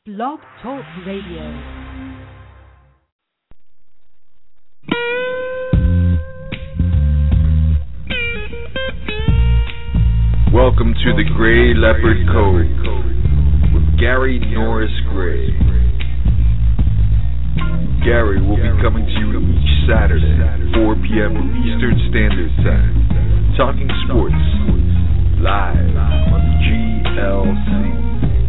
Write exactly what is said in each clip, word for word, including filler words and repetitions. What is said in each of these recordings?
Blog Talk Radio. Welcome to the Gray Leopard Code with Gary Norris Gray. Gary will be coming to you each Saturday, four p.m. Eastern Standard Time, talking sports, live on G L C.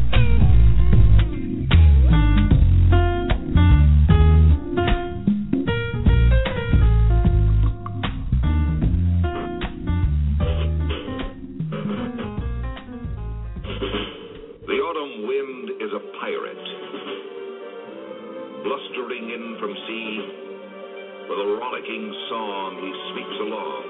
Blustering in from sea, with a rollicking song he sweeps along,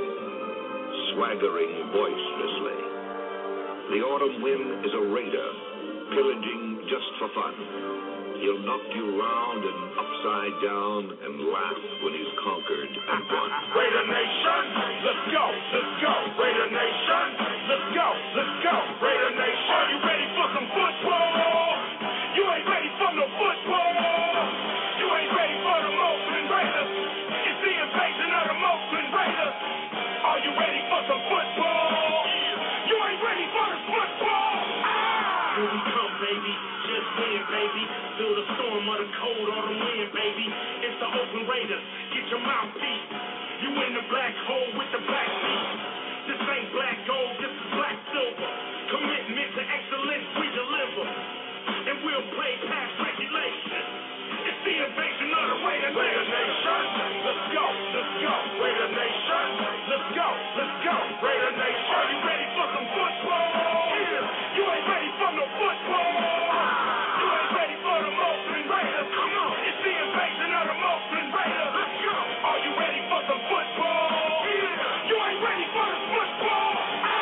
swaggering boisterously. The autumn wind is a raider, pillaging just for fun. He'll knock you round and upside down and laugh when he's conquered and won. Raider Nation, let's go, let's go. Raider Nation, let's go, let's go. Raider Nation, are you ready for some football? You ain't ready for no football. You ain't ready for the Oakland Raiders. It's the invasion of the Oakland Raiders. Are you ready for some football? You ain't ready for the football. Ah! Here we come, baby. Just win, baby. Feel the storm of the cold autumn wind, baby. It's the Oakland Raiders. Get your mouthpiece. You in the black hole with the black feet. This ain't black gold, this is black silver. Commitment to excellence, we deliver. And we'll play past regulation. It's the invasion of the Raider Nation. Let's go, let's go, Raider Nation. Let's go, let's go, Raider Nation. Are you ready for some football? Yeah. You ain't ready for no football. You ain't ready for the Oakland Raiders. Come on, it's the invasion of the Oakland Raiders. Let's go. Are you ready for some football? Yeah. You ain't ready for the football.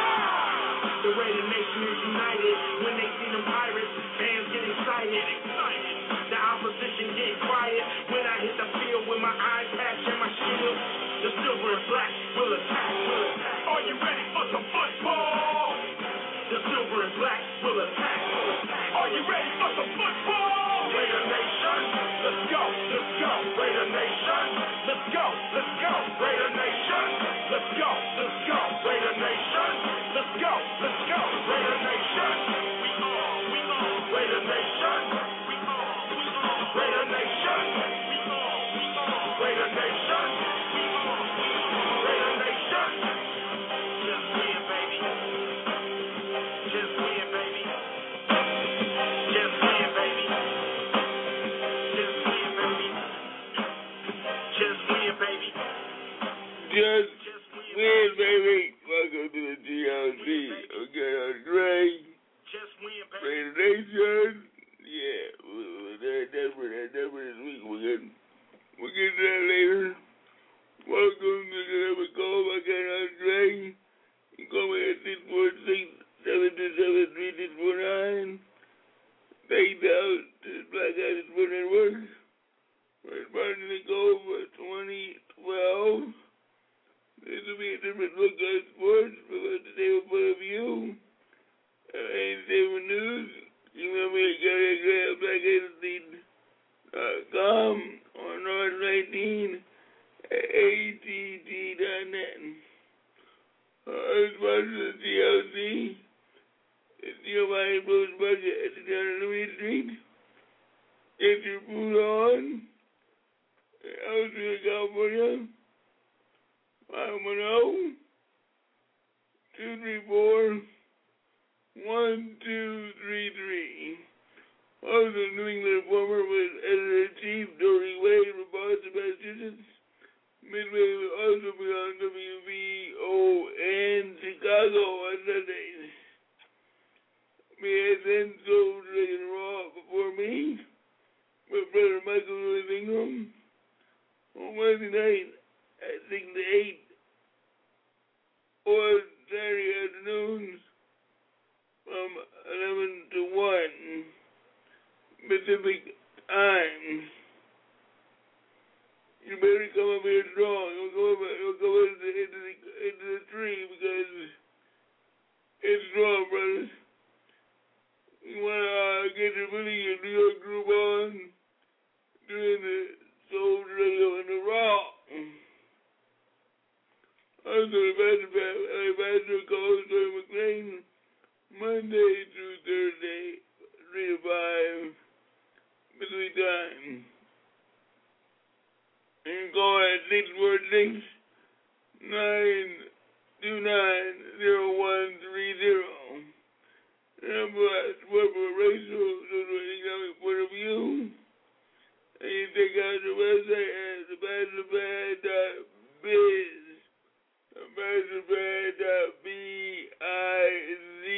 Ah! The Raider Nation is united when they see them pirates. Fans get excited. The opposition get quiet when I hit the field with my eye patch and my shield. The silver and black will attack. Will attack. Are you ready for some football? The silver and black will attack. Are you ready for some football? Raider Nation, let's go, let's go. Raider Nation, let's go, let's go. Raider Nation, let's go, let's go. Raider Nation, let's go, let's go. Raider Nation, we all, we all. Raider Nation, we all, we all. Raider Nation, we all, we all. Raider Nation, we all, we all. Raider Nation, just win, baby. Just win, baby. Just win, baby. Just win, baby. Just win, baby. Just win, baby. Welcome to the G L C. Okay, I'm Dre. Just win, baby. Raider Nation. Yeah, that, that's for that. That's for this week. We're getting, we'll get to that later. Welcome to the Leopard Code. I got Andre. You call me at six four six, seven two seven, three six four nine. Thanks out to the Black Guys Sport Network. We're starting to go for twenty twelve. This will be a different look at sports, but what the table point of view. Uh, Entertainment News. Email me at Gary Gray at black agency dot com or North nineteen at A T T dot net. Our sponsor is G L C. It's the Ohio Blues budget at the down on Louis Street. Get your food on. Elsewhere, California. five one zero, two three four, one two three three. Also, New England Informer with editor-in-chief Dory Wade from Boston, Massachusetts. Midway will also be on W V O N Chicago on Sundays. May I then go to Raw before me with Brother Michael Louis Ingram on Wednesday night at six to eight or Saturday afternoons from eleven to one Pacific time. You better come up here strong. You'll go, over, you'll go into, the, into, the, into the tree because it's strong, brothers. You want to uh, get the really your New York group on doing the Soul Radio and the Raw. Also, the Ambassador calls Joy McLean Monday through Thursday, three to five, Pacific time. You can call at six four six, nine two nine, zero one three zero. Remember, I support for racial, social, economic point of view. And you check out the website at ambassador bad dot biz. ambassador bad dot biz.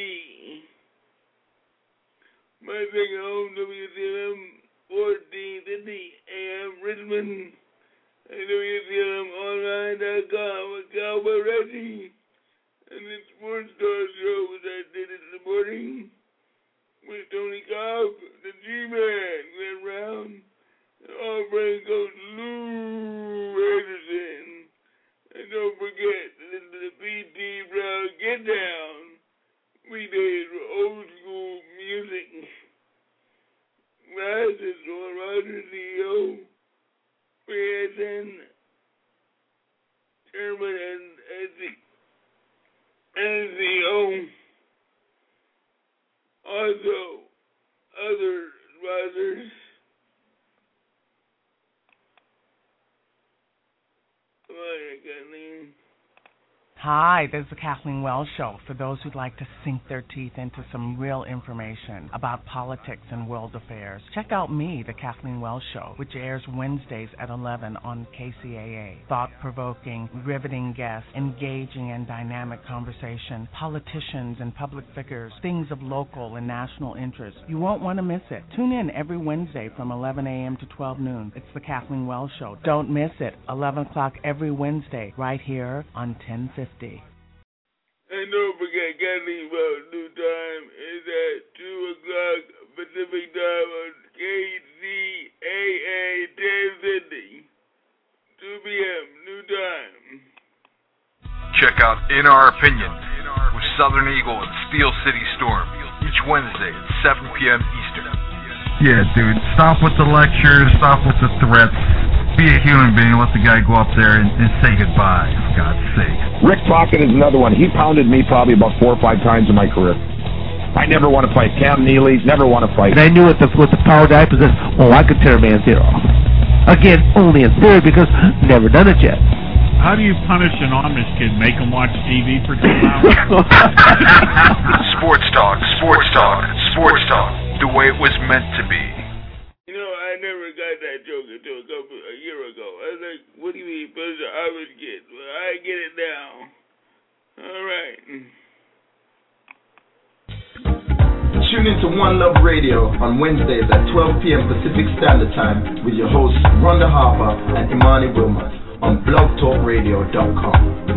My second home, W C M fourteen fifty A M Richmond. And W C M online dot com with Cowboy Reggie. And the Sports Star Show, which I did in the morning with Tony Cobb, the G-Man, Glenn Brown, and all brain coach Lou Anderson. And don't forget to listen to the P T Brown Get Down weekdays for old school music. Guys, it's Ron Rogers, C E O, President, Chairman, and N C O. Also, other advisors. Come on, Kathleen. Hi, this is the Kathleen Wells Show for those who'd like to sink their teeth into some real information about politics and world affairs. Check out me, the Kathleen Wells Show, which airs Wednesdays at eleven on K C A A. Thought-provoking, riveting guests, engaging and dynamic conversation, politicians and public figures, things of local and national interest. You won't want to miss it. Tune in every Wednesday from eleven a.m. to twelve noon. It's the Kathleen Wells Show. Don't miss it. eleven o'clock every Wednesday, right here on ten fifty. And don't forget, Kathleen Wells' new time is at two o'clock Pacific time on K C A A ten fifty. two p.m. new time. Check out In Our Opinion with Southern Eagle and Steel City Storm each Wednesday at seven p.m. Eastern. Yeah, dude, stop with the lectures, stop with the threats. Be a human being, let the guy go up there and, and say goodbye, for God's sake. Rick Crockett is another one. He pounded me probably about four or five times in my career. I never want to fight. Cam Neely, never want to fight. And I knew with the, with the power that I possessed, oh, I could tear a man's ear off. Again, only in theory, because never done it yet. How do you punish an Amish kid? Make him watch T V for two hours? Sports talk, sports talk, sports talk, the way it was meant to be. You know, I never got that joke until a couple a year ago. I was like, what do you mean, punish an Amish kid? Well, I get it now. All right. Tune into One Love Radio on Wednesdays at twelve p.m. Pacific Standard Time with your hosts Rhonda Harper and Imani Wilmot on blog talk radio dot com.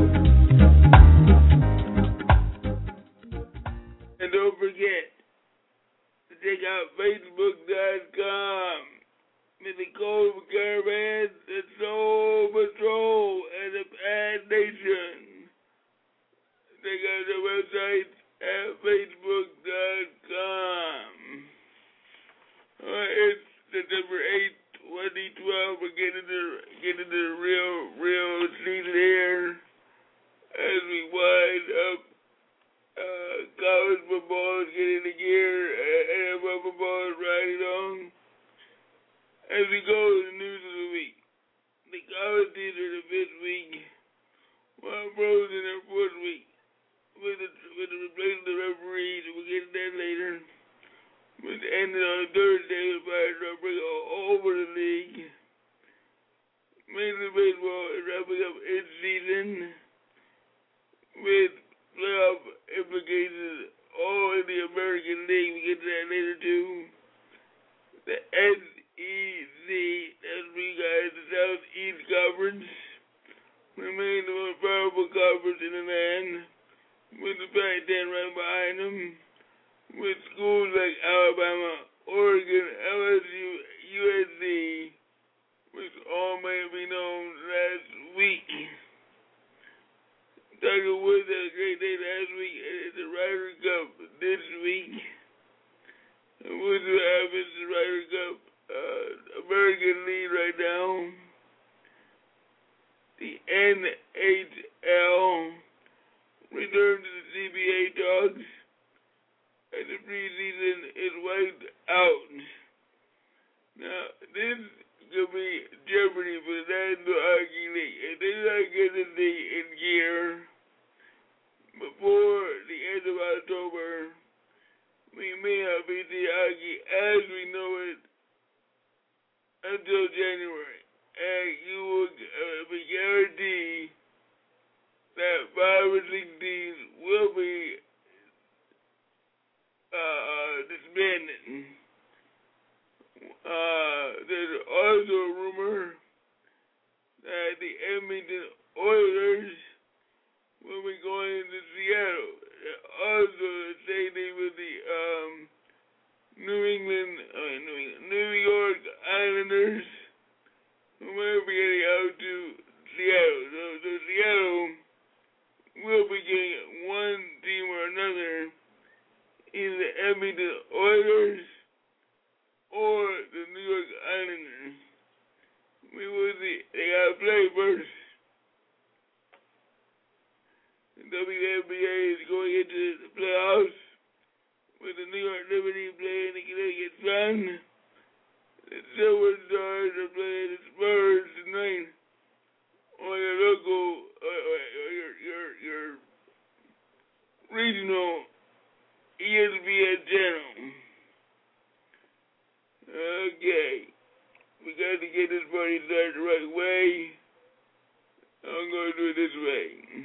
And don't forget to check out facebook dot com. With the code for Caravan, the Soul Patrol, and the Pad Nation. Check out the website at facebook dot com. Alright, it's September eighth, twenty twelve. We're getting to, getting to the real, real season here as we wind up uh, college football is getting into gear, and N F L football is riding on. As we go to the news of the week, the college teams are in the fifth week, while pros in their fourth week. With the, with the replacement of the referees, we'll get to that later. But ending on Thursday, the Pirates are bringing all over the league. Major League Baseball is wrapping up its season with playoff implications all in the American League. We get to that later too. The S E C, that's for you guys, the Southeast Conference, remains the most powerful conference in the land, with the Pac ten right behind them, with schools like Alabama, Oregon, L S U, U S C, which all may be known last week. Tiger Woods had a great day last week at the Ryder Cup this week. until January, and you will uh, be guaranteed that five or six teams will be uh, disbanded. Uh, there's also a rumor that the Edmonton Oilers will be going to Seattle. Also, the same thing with the um, New England, uh, New, England, New York Islanders, who will be getting out to Seattle. So, so Seattle will be getting one team or another, either the Edmonton Oilers or the New York Islanders. We will see. They gotta play first. The W N B A is going into the playoffs with the New York Liberty playing the Connecticut Sun. The Silver Stars are playing the Spurs tonight on your local, or, or, or your, your, your regional E S P N channel. Okay. We got to get this party started the right way. I'm going to do it this way.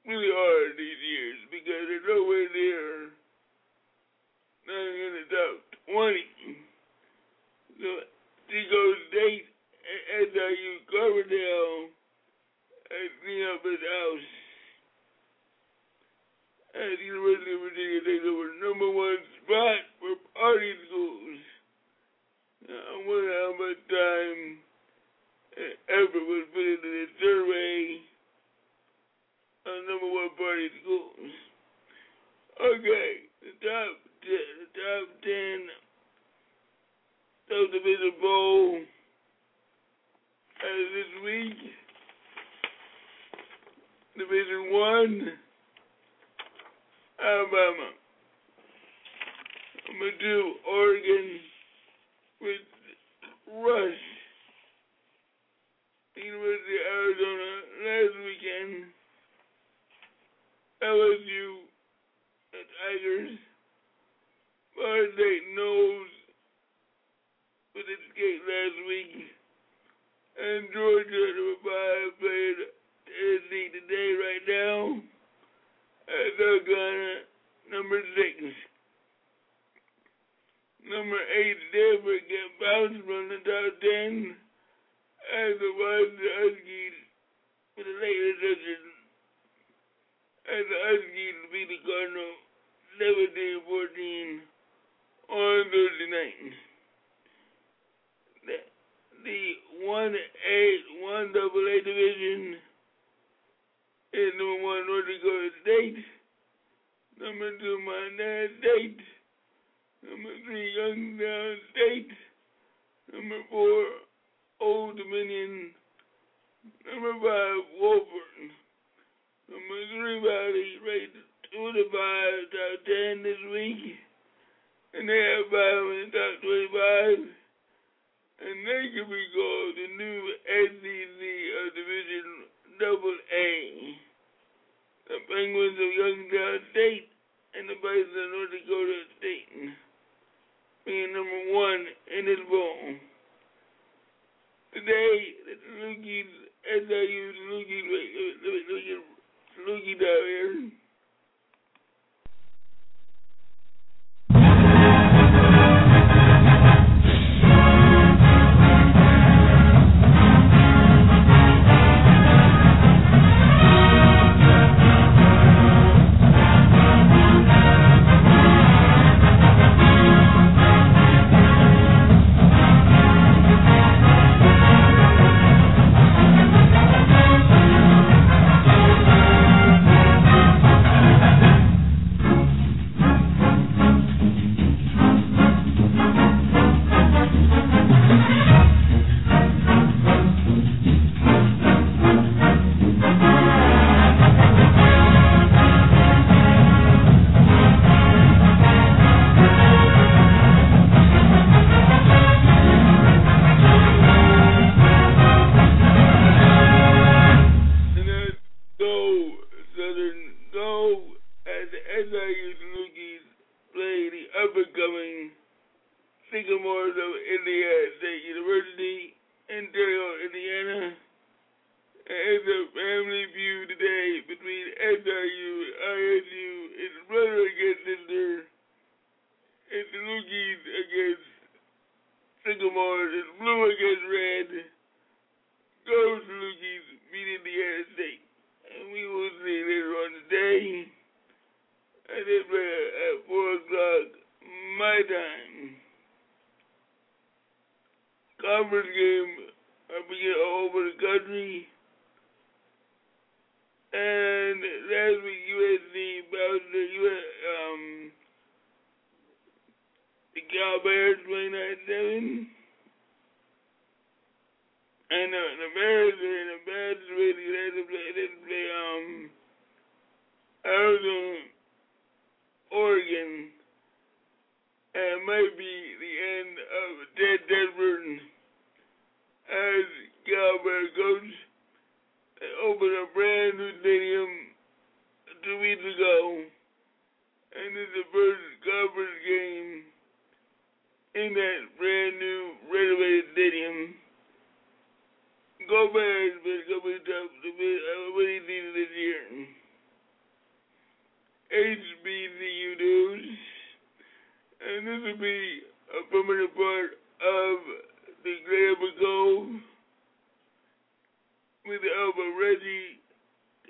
really hard these years because they're nowhere near not in the top twenty. So Chico State and S I U Carbondale and clean up his house. And the University of Virginia takes over the number one spot for party schools. Now, I wonder how much time and effort was put into this survey on number one party schools. Okay, the top ten, the top ten subdivision bowl as this week. Division one, Alabama. Number two, Oregon with Rush. University of Arizona last weekend. L S U and Tigers. Florida State knows with its gate last week. And Georgia, number five, played Tennessee today right now. And South Carolina, number six. Number eight, Stanford get bounced from the top ten. And the Washington Huskies with a late reception. And the Huskies beat the Cardinals seventeen fourteen on Thursday night. The, the one A, one double A division is number one, North Dakota State. Number two, Montana State. Number three, Youngstown State. Number four, Old Dominion. Number five, Woburn. Number three, Valley, rated two to five, top ten this week. And they have five in the top twenty-five. And they can be called the new S E C of Division Double A. The Penguins of Youngstown State and the Bison of North Dakota State being number one in this bowl. Today, the Salukis, S I U Salukis, Salukis down here. Conference game up again all over the country. And last week U S C bounced the U S um the Cal Bears twenty-nine seven. And uh, the Bears are in a bad situation. They had to play, they had to play um Arizona, Oregon, and it might be the end of Ted Desburton as Cal Bears coach. They opened a brand new stadium two weeks ago, and it's the first conference game in that brand new renovated stadium. Go Bears, but it's going to be tough to win any season this year.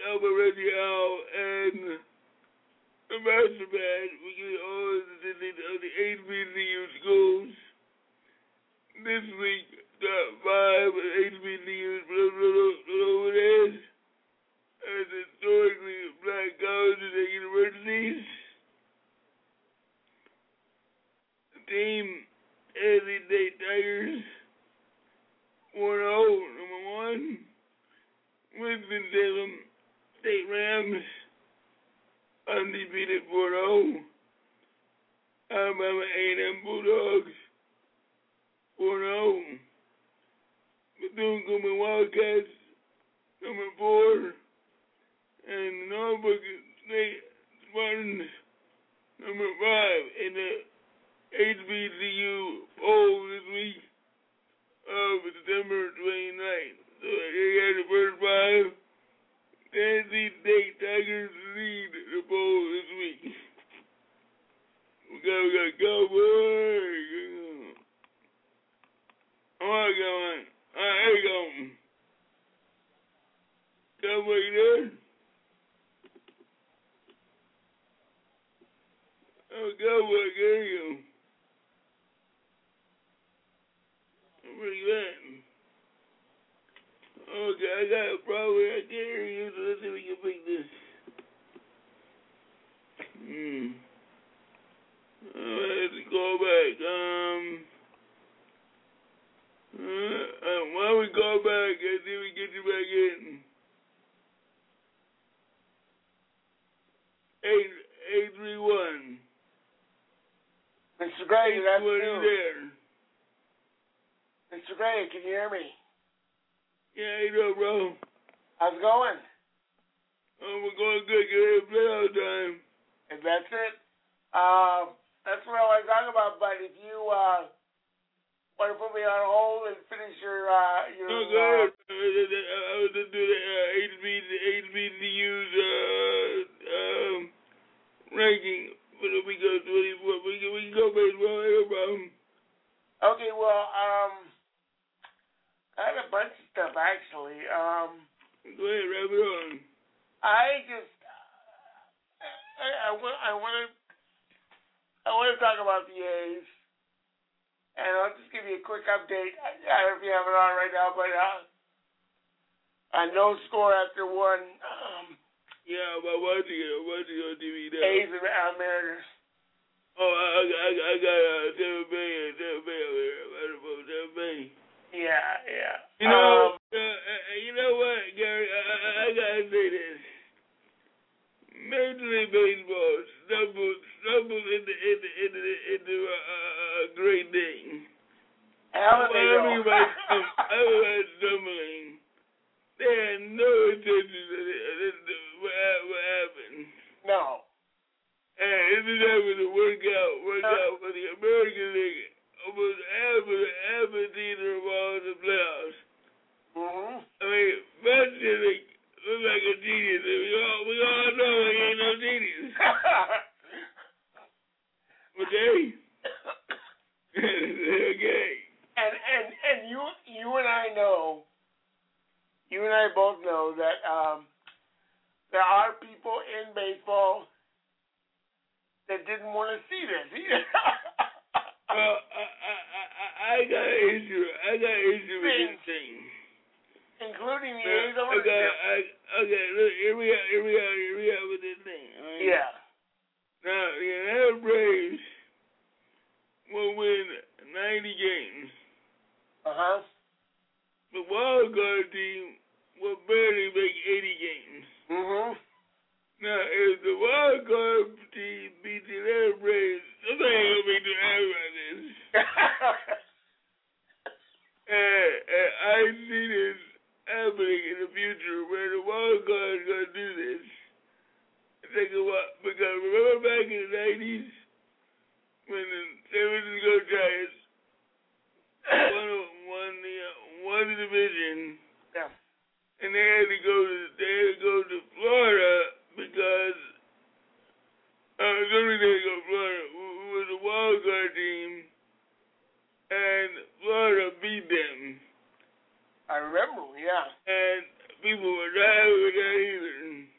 Albert Regial, and the Master Band. We get all of the, the, the H B C U schools. This week, top five H B C Us over there as historically black colleges and universities. The team N C State Tigers one oh, number one. Winston-Salem State Rams undefeated four oh. Alabama A and M Bulldogs four oh. Bethune-Cookman Wildcats number four. And Norfolk State Spartans number five in the H B C U poll this week of September twenty-ninth. So they got the first five. N C State Tigers lead the poll this week. We got, we got Cowboys. Oh, I got one. All right, here we go. Cowboy, you there? Oh, Cowboy, there you go. Where you at? Okay, I got a problem. I can't hear you, so let's see if we can fix this. Hmm. Uh, let's go back. Um. Uh, uh, why don't we go back and see if we get you back in? Eight, eight, three, one. Mister Gray, good afternoon. there? Mister Gray, can you hear me? Yeah, how you doing, bro? How's it going? Oh, we're going good. Get ready to play all the time. If that's it, uh, that's what I want to talk about. But if you uh, want to put me on hold and finish your uh, your. No, go ahead. Uh, I was going to do the uh, H B C U's uh, um, ranking for the week of twenty-four. We can, we can go baseball. No problem. Okay, well, um, I had a bunch of stuff actually. Um, go ahead, wrap it on. I just, I, I, I want to, I want to talk about the A's, and I'll just give you a quick update. I, I don't know if you have it on right now, but uh, a no score after one. Um, yeah, I'm watching it. I'm watching it on T V now. A's and uh, Mariners. Oh, I, I, I got uh, Tampa Bay and Tampa Bay over here. I'm out of Tampa Bay. Yeah, yeah. You know, um, uh, uh, you know what, Gary? I, I, I gotta say this. Major League Baseball stumbled, stumbled into into into into a uh, great thing. Everybody everybody stumbling. They had no intention of it. What, what happened? No. And this is having to work out, work out for the American League. Almost half of the half of the teams are involved in the playoffs. Mm-hmm. I mean, Manchester looks like a genius. We all we all know he ain't no genius. Okay. Okay. And and and you you and I know, you and I both know that um, there are people in baseball that didn't want to see this either. Well, I, I, I, I got an issue. I got an issue with this thing. Including the uh, A's ownership. Okay, I, okay, look, here we are, here we are, here we are with this thing. Right? Yeah. Now, the Atlanta Braves will win ninety games. Uh-huh. The wild card team will barely make eighty games. Mm-hmm. Now, if the wild card team beats the Atlanta Braves, somebody ain't gonna be too happy about this. and, and I see this happening in the future where the wild card is gonna do this. Think of what? Because remember back in the nineties when the San Francisco Giants won, won the uh, won the division, yeah, and they had to go to they had to go to Florida because uh, somebody they had to go to Florida who, who was a wild card team, and Florida beat them. I remember, yeah. And people were not happy with that either.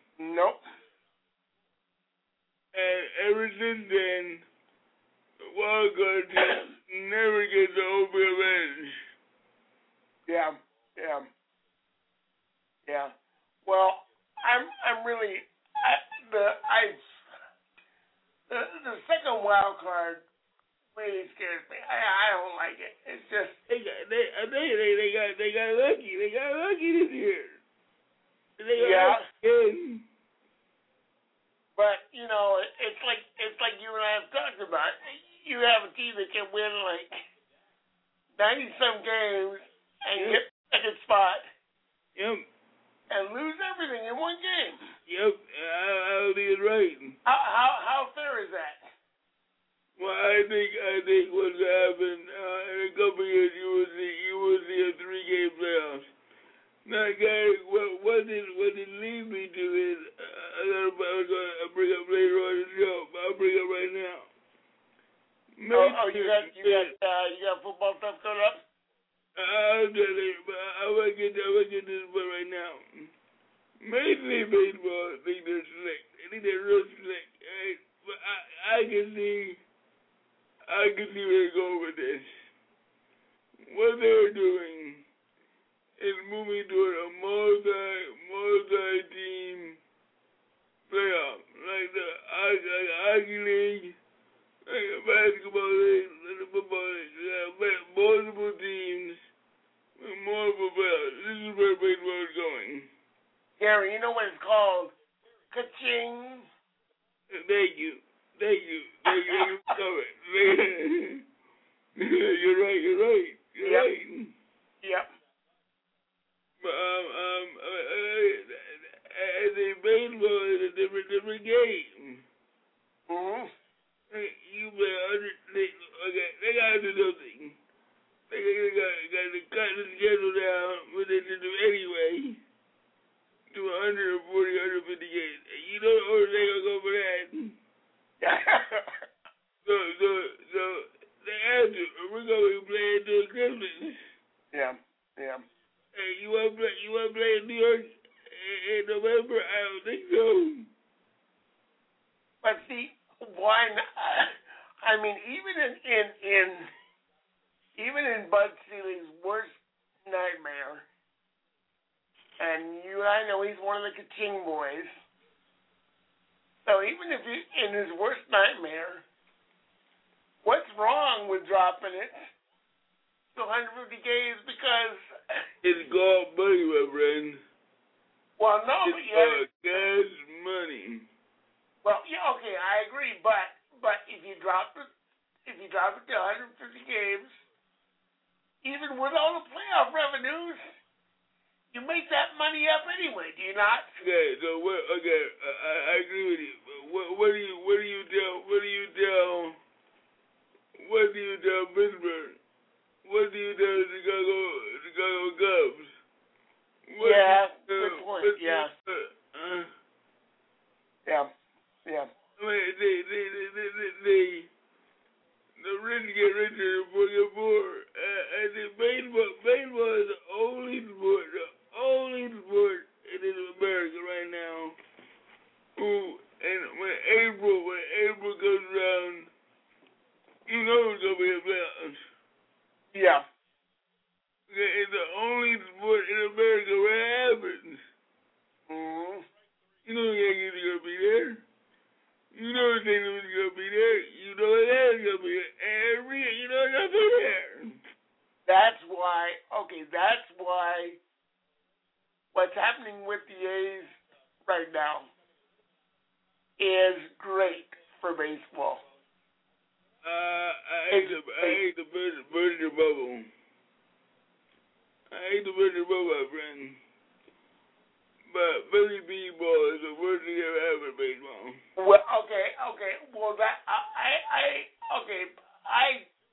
ever since then, the wild card team never gets the home field advantage. Yeah, yeah, yeah. Well, I'm I'm really I, the I the the second wild card really scares me. I I don't like it. It's just they got they I tell you they they got they got lucky. They got lucky this year. They got yeah. lucky. But you know, it's like it's like you and I have talked about. You have a team that can win like ninety some games and yep. get second spot. Yep. And lose everything in one game. Yep, I, I'll be right. How how how fair is that? Well, I think I think what's happened uh, in a couple of years, you will see you will see a three game playoffs. Now, guys, what what did what did lead me to is uh, I got I was gonna bring up later on the show, but I'll bring up right now. Maybe, oh, oh, you got you got uh, you got football stuff coming up. I'll tell you, but I want to get I want to get this one right now. Major League Baseball, I think they're slick. I think they're real slick. Right? But I I can see. I can see where they go with this. What they're doing is moving toward a multi, multi-team playoff, like the like hockey league, like a basketball league, like a football league. You got multiple teams with multiple playoffs. This is where baseball is going. Gary, you know what it's called? Ka-ching. Thank you. Thank you. Thank you. You covered. You're right. You're right. You're yep. right. Yep. But um um I think baseball is a different different game. Mm-hmm. You better okay. They gotta do something. They got got to cut the schedule down, what they should do anyway, to one hundred forty, one hundred fifty games. You know the order they gonna go for that. so, so, so, they have to. We're going to be playing until Christmas. Yeah, yeah. Hey, you want to play, you want to play in New York in, in November? I don't think so. But see, why not? I mean, even in, in, in, even in Bud Seli's worst nightmare, and you and I know he's one of the Ka-ching boys, so even if you, in his worst nightmare, what's wrong with dropping it to one hundred fifty games? Because it's called money, my friend. Well, no, it's but yeah, called cash money. Well, yeah, okay, I agree, but but if you drop it, if you drop it to one hundred fifty games, even with all the playoff revenues, you make that money up anyway, do you not? Okay, so what? Okay, I, I agree with you. But what, what do you? What do you tell? What do you tell? What do you tell Pittsburgh? What do you tell Chicago? Chicago Cubs? What yeah, do you, good point. what Yeah. Do you, uh, yeah. Yeah. I mean, they, they, they, they, they, they the rich get richer, the poor get poor. Uh, I think baseball, baseball is the only sport, the only sport in America right now who, and when April, when April comes around, you know it's going to be a playoffs. Yeah. It's the only sport in America where it happens. Mm-hmm. You know the Yankees are going to be there. You know the Saint Louis is going to be there. You know the A's going to be there. Every, you know they're going to be there. That's why, okay, that's why what's happening with the A's right now is great for baseball. Uh, I hate the, I hate the burst, burst your bubble. I hate the burst your bubble, my friend. But Billy B. Ball is the worst thing ever happened in baseball. Well, okay, okay. Well, that, I, I, I okay, I,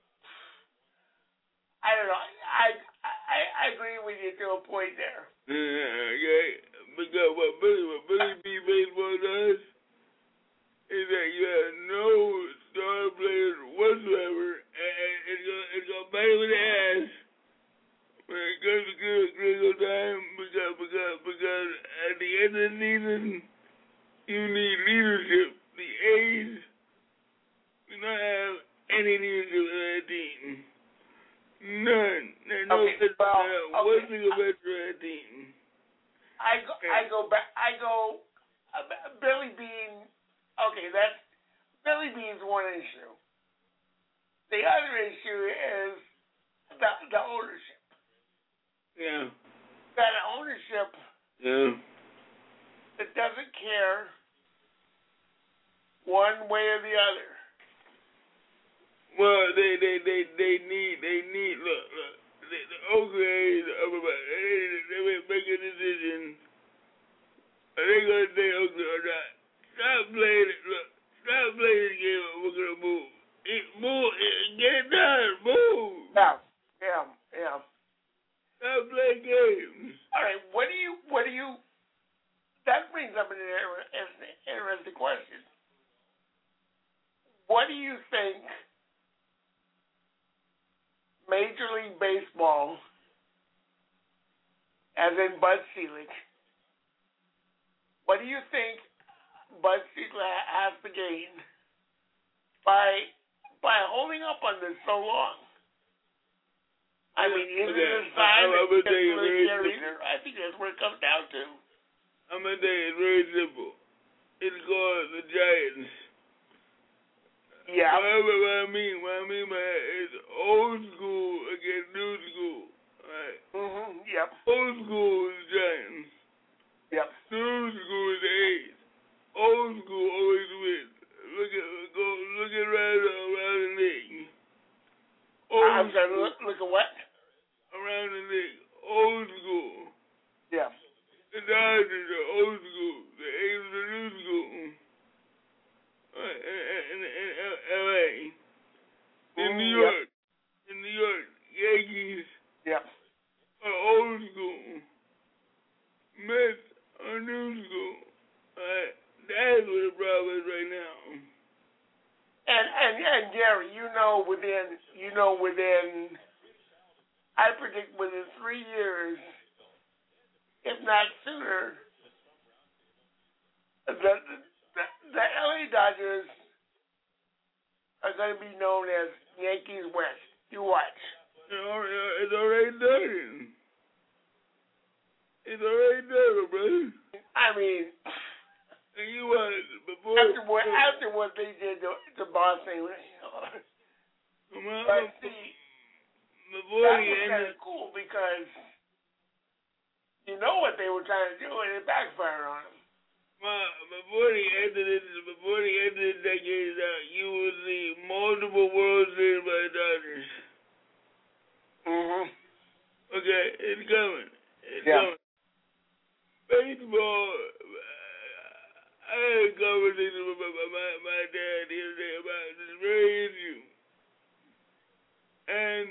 I don't know. I, I, I agree with you to a point there. Yeah, okay. Because what Billy, what Billy B. Baseball does is that you have no star players whatsoever, and it's gonna, it's gonna bite him in the ass when it comes to critical time, because, because, because at the end of the season, you need leadership. The A's not have any news of that team. None. There's no Okay, well, uh, okay. one single match for that team. I go, I go back. I go. Uh, Billy Bean. Okay, that's Billy Bean's one issue. The other issue is the the ownership. Yeah. That ownership. Yeah. That doesn't care one way or the other. Well, they they they they need they need look look. The, the Oakland they they they make a decision. Are they gonna stay Oakland or not? Stop playing it. Look, stop playing the game. We're gonna move. It, move. It, get it done. Move. Yeah. Yeah. Yeah. Stop playing games. All right. What do you? What do you? That brings up an interesting question. What do you think Major League Baseball, as in Bud Selig, what do you think Bud Selig has to gain by by holding up on this so long? I mean, is okay. it a sign I'm, that I'm he doesn't you, really care either? I think that's what it comes down to. I'm gonna tell you, it's very simple. It's called the Giants. Yeah. What I, what I mean, what I mean by that is old school against new school. Right? Mm-hmm. Yep. Old school is Giants. Yep. New school is the A's. Old school always wins. Look at go look at right around the league. Old I'm sorry. school, Look, look at what? around the league. Old school. Yeah. The Dodgers are old school. The A's are new school. Right. In, in, in L A. In New York. In New York. Yankees. Yep. Are old school. Mets are new school. Right. That's what the problem is right now. And and and Gary, you know within you know within I predict within three years, if not sooner, the the, the L A Dodgers are going to be known as Yankees West. You watch. It's already done. It's already done, brother. I mean, and you want before after what after what they did to, to Boston, you know. Well, But see, before that he was kind ended, of cool because you know what they were trying to do, and it backfired on them. well, before the end of this, before the end of the decade, uh, you will see multiple World Series by the Dodgers. Mhm. Okay, it's coming. It's Yeah. coming. Baseball. I had a conversation with my, my, my dad the other day about this very issue. And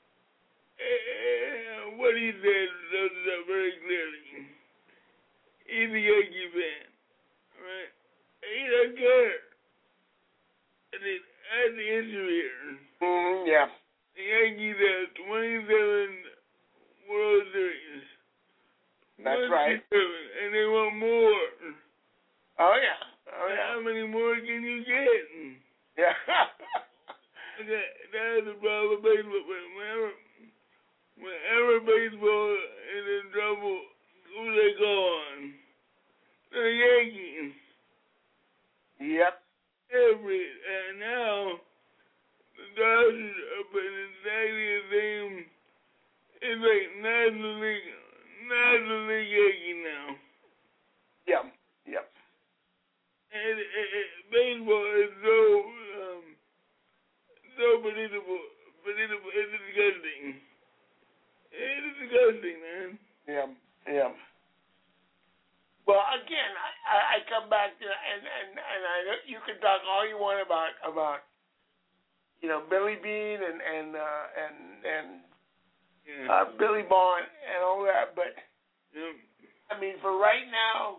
uh, what he said sums it up very clearly. He's a Yankee fan, right? He doesn't care. And it, that's the issue here. Mhm. Yeah. The Yankees have twenty-seven World Series. That's right. And they want more. Oh yeah. Oh yeah. How many more can you get? Yeah. Okay, that's the problem with baseball. Whenever, whenever baseball is in trouble, who they go on? The Yankees. Yep. Every and now the Dodgers are putting exactly the same. It's like National League, National League Yankee now. Yep. Yep. And it, it, it, baseball is so um, so predictable, predictable. It's disgusting. It's disgusting, man. Yeah. Yeah. Well, again, I, I, I come back to and and and I know you can talk all you want about about you know Billy Bean and and uh, and and Yeah. uh, Billy Bond and all that, but Yeah. I mean, for right now,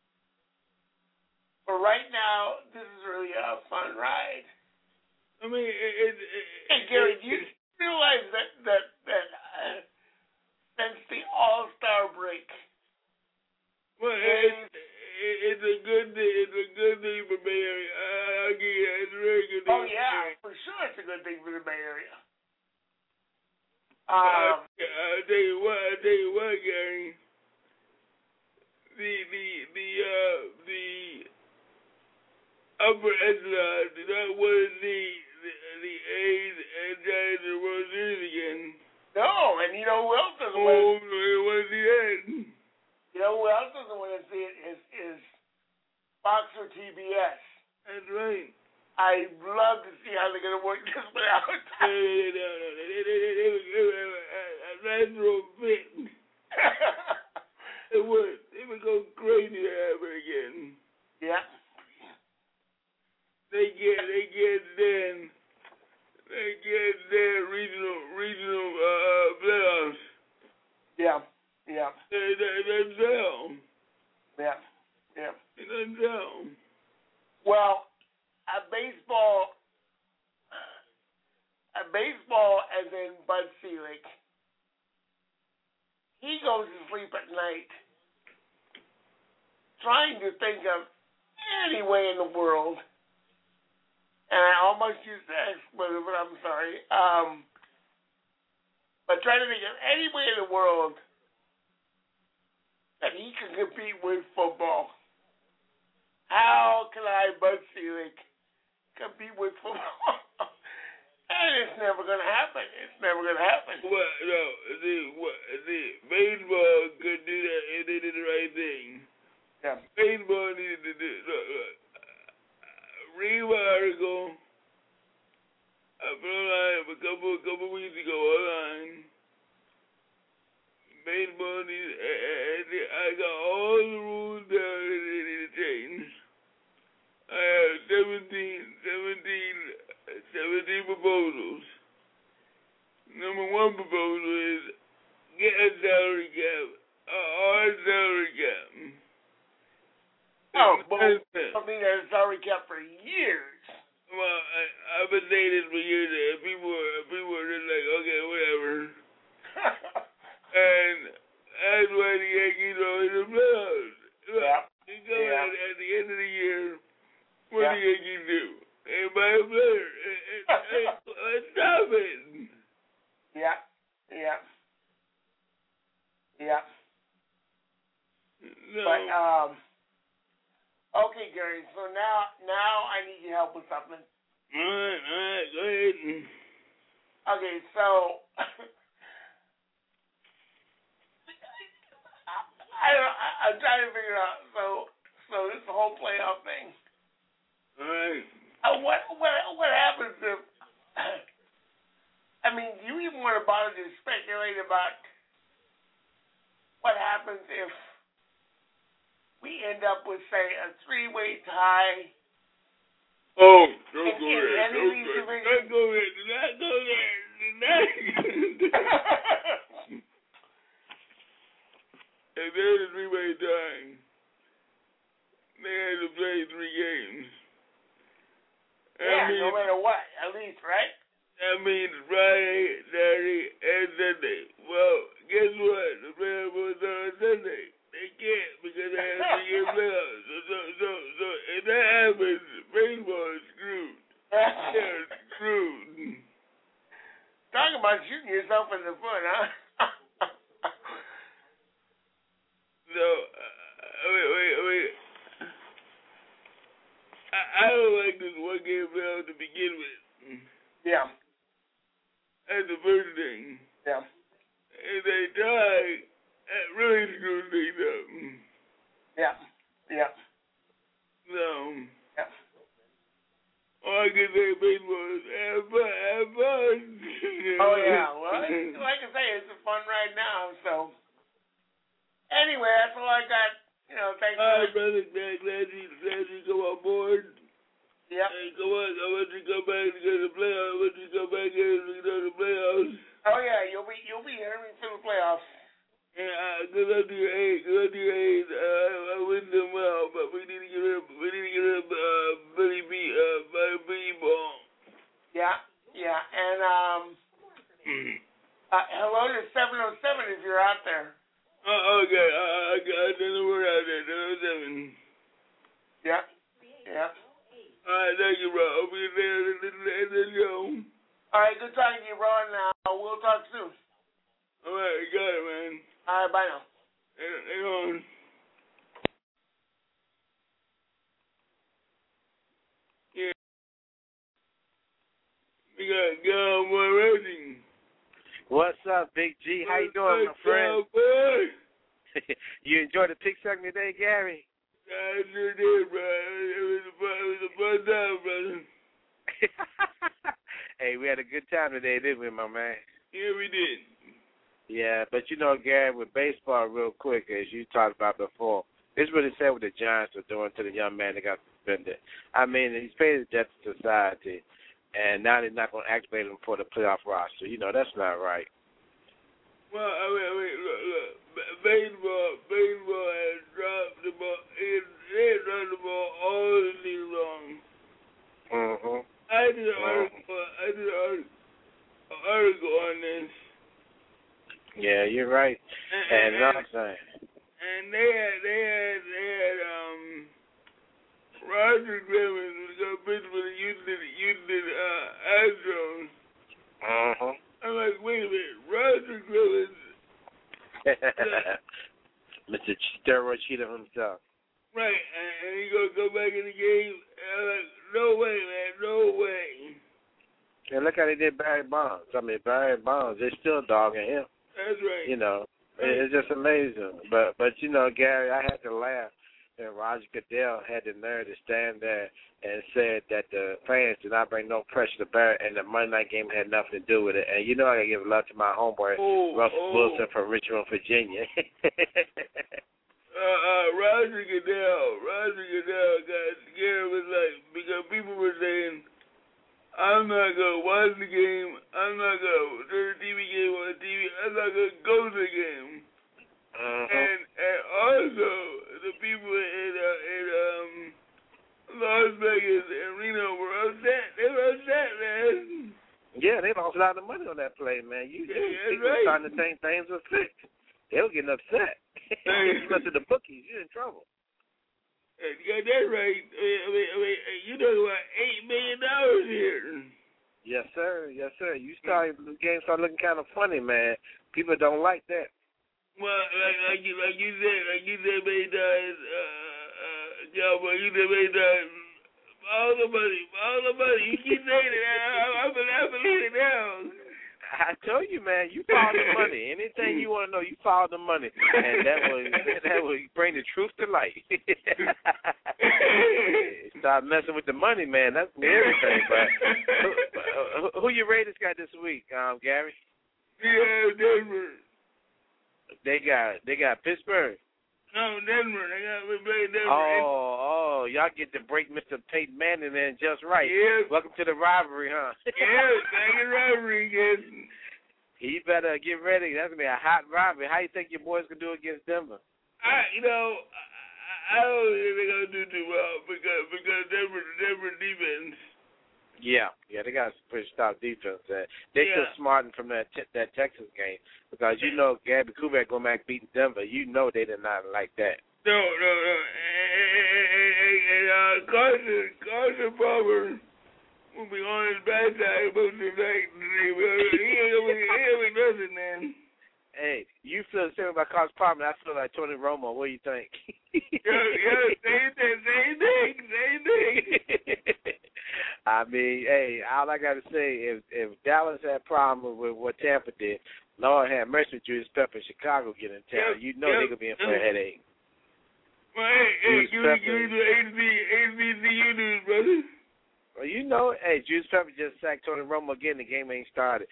for right now, this is really a fun ride. I mean, it, it, it, Hey, Gary, it, do you realize that that that uh, since the All Star break, well, it, it, it's a good thing. It's a good thing for Bay Area. I, I'll give you that. It's very very good thing. Oh yeah, for sure, it's a good thing for the Bay Area. Um, Um, I'll tell you what, I'll tell you what, Gary. The the the uh the upper echelon did not want to see the the A's and Giants in the World Series again. no, and you know who else doesn't Oh, want to it was the end. You know who else doesn't want to see it is is Fox or T B S. That's right. I'd love to see how they're gonna work this one out. No, no, no, no. They, they, they, they would give a, a, a natural fit. It would. It would go crazy to have it again. Yeah. They get, they get then, they get their regional, regional uh, playoffs. Yeah. Yeah. They, they, they sell. Yeah. Yeah. It doesn't sell. Well, a baseball, a baseball, as in Bud Selig, he goes to sleep at night trying to think of any way in the world, and I almost used the expletive, but I'm sorry, um, but trying to think of any way in the world that he can compete with football. How can I, Bud Selig, compete with football? And it's never going to happen. It's never going to happen. Well, no, the, what, the baseball could do that if they did the right thing. Yeah. Baseball needed to do, look, look, uh, read my article. I put online a couple, a couple weeks ago online. Baseball needs, uh, I got all the rules down that they need to change. I have seventeen, seventeen, seventeen proposals. Number one proposal is get a salary cap, a hard salary cap. Oh, but I mean, there's a salary cap for years. Well, I, I've been saying this for years, and people are, people are just like, okay, whatever. And that's why the Yankees are in the playoffs. Yeah. You go Yeah. at, at the end of the year, what Yeah. do you Yankees do? They buy a player. Stop it. Yeah. Yeah. Yeah. No. But, um, okay, Gary, so now, now I need your help with something. All right, all right, go ahead. Okay, so, I don't, I, I'm trying to figure out, so, so this whole playoff thing. All right. Uh, what, what, what happens if, I mean, do you even want to bother to speculate about what happens if we end up with, say, a three-way tie? Oh, don't in, go in there. any Don't of these go, divisions? don't go there. Do not go there. Do not. If there's a three-way tie, they had to play three games. That Yeah, means, no matter what, at least, right? That means Friday, Saturday, and Sunday. Well, guess what? The playoffs was on Sunday. They can't because they have to get playoffs. So, so, so, so, if that happens, baseball is screwed. They're screwed. Talk about shooting yourself in the foot, huh? So, uh, wait, wait, wait. I, I don't like this one game playoff to begin with. Yeah. That's the first thing. Yeah. If they tie, that really screws things up. Yeah. Yeah. So, yeah. all I can say baseball is have fun, have fun. Oh, yeah. Well, like I say, it's a fun right now, so. Anyway, that's all I got. You know, thanks all right, for... brother, glad, glad, you, glad you come on board. Yep. Hey, come on, I want you to come back to get the playoffs. I want you to come back here to get the playoffs. Oh, yeah, you'll be you'll be hearing me for the playoffs. Yeah, uh, good luck to your A's. Good luck to your A's. Uh, I wish them well, but we need to get rid of, we need to get rid of uh, Billy B, uh, Billy B ball. Yeah, yeah, and um, uh, hello to seven oh seven if you're out there. Oh, okay, uh, I got another word out there, seven oh seven. Yeah, yeah. All right, thank you, bro. Hope you there at the show. All right, good talking to you, bro. Now we'll talk soon. All right, you got it, man. All right, bye now. Hang on. Yeah. We got Cowboy Racing. What's up, Big G? How you doing, my friend? You enjoyed the pick segment today, Gary? I sure did, bro. It was a fun, it was a fun time, brother. Hey, we had a good time today, didn't we, my man? Yeah, we did. Yeah, but you know, Gary, with baseball, real quick, as you talked about before, it's really sad what the Giants are doing to the young man that got suspended. I mean, he's paid a debt to society, and now they're not going to activate him for the playoff roster. You know, that's not right. Well, I mean, I mean look, look, baseball, baseball has dropped the ball. It, it dropped the ball all day long. Mm-hmm. I did an article. I did an article, an article on this. Yeah, you're right. And, and, and, another thing. And they had, they had, they had, um, Roger Clemens was going to pitch for the Houston, Houston uh, Astros. Mm-hmm. I'm like, wait a minute, Roger Clemens. Mister Steroid Cheater himself. Right, and, and he going to go back in the game. And I'm like, no way, man, no way. And look how they did Barry Bonds. I mean, Barry Bonds, they're still dogging him. That's right. You know, it's just amazing. But, but you know, Gary, I had to laugh. And Roger Goodell had the nerve to stand there and said that the fans did not bring no pressure to Barry, and the Monday night game had nothing to do with it. And you know I got to give love to my homeboy, oh, Russell oh. Wilson from Richmond, Virginia. uh, uh, Roger Goodell, Roger Goodell got scared with like, because people were saying, I'm not going to watch the game, I'm not going to turn the T V game on the T V, I'm not going to go to the game. Uh-huh. And and also the people in uh, in um Las Vegas and Reno were upset. They were upset, man. Yeah, they lost a lot of money on that play, man. You, yeah, people right. were starting to think things were fixed. They were getting upset. You went to the bookies, you're in trouble. You got that right. I mean, I mean, I mean you know about eight million dollars here. Yes, sir. Yes, sir. You started the game started looking kind of funny, man. People don't like that. Well, like, like you, like you said, like you said, many times, uh, uh, Cowboy, you said many times, all the money, all the money. You keep saying it. I, I, I believe it now. I told you, man. You follow the money. Anything you want to know, you follow the money, and that will that will bring the truth to light. Stop messing with the money, man. That's everything. But who, who your Raiders got this week, um, Gary? Yeah, Denver. They got they got Pittsburgh. No, Denver. They got we play Denver. Oh, oh, y'all get to break Mister Peyton Manning in just right. Yeah. Welcome to the rivalry, huh? Yeah, second rivalry again. You better get ready. That's gonna be a hot rivalry. How you think your boys gonna do against Denver? I, you know, I, I don't think they're gonna do too well because because Denver, Denver defense. Yeah, yeah, they got a pretty stout defense. Uh, they yeah. still smarting from that te- that Texas game because you know Gabby Kubiak going back beating Denver. You know they did not like that. No, no, no. And uh, Carson, Carson Palmer will be on his backside most of the night. He ain't gonna be nothing, man. Hey, you feel the same about Carson Palmer. I feel like Tony Romo. What do you think? yeah, yeah, same thing, same thing, same thing. I mean, hey, all I got to say, if if Dallas had a problem with what Tampa did, Lord have mercy, Julius Pepper in Chicago get in town. Yep, you know yep, they're going to be in for a headache. Well, hey, hey, give me, give me the H B C U news, brother. Well, you know, hey, Julius Pepper just sacked Tony Romo again. The game ain't started.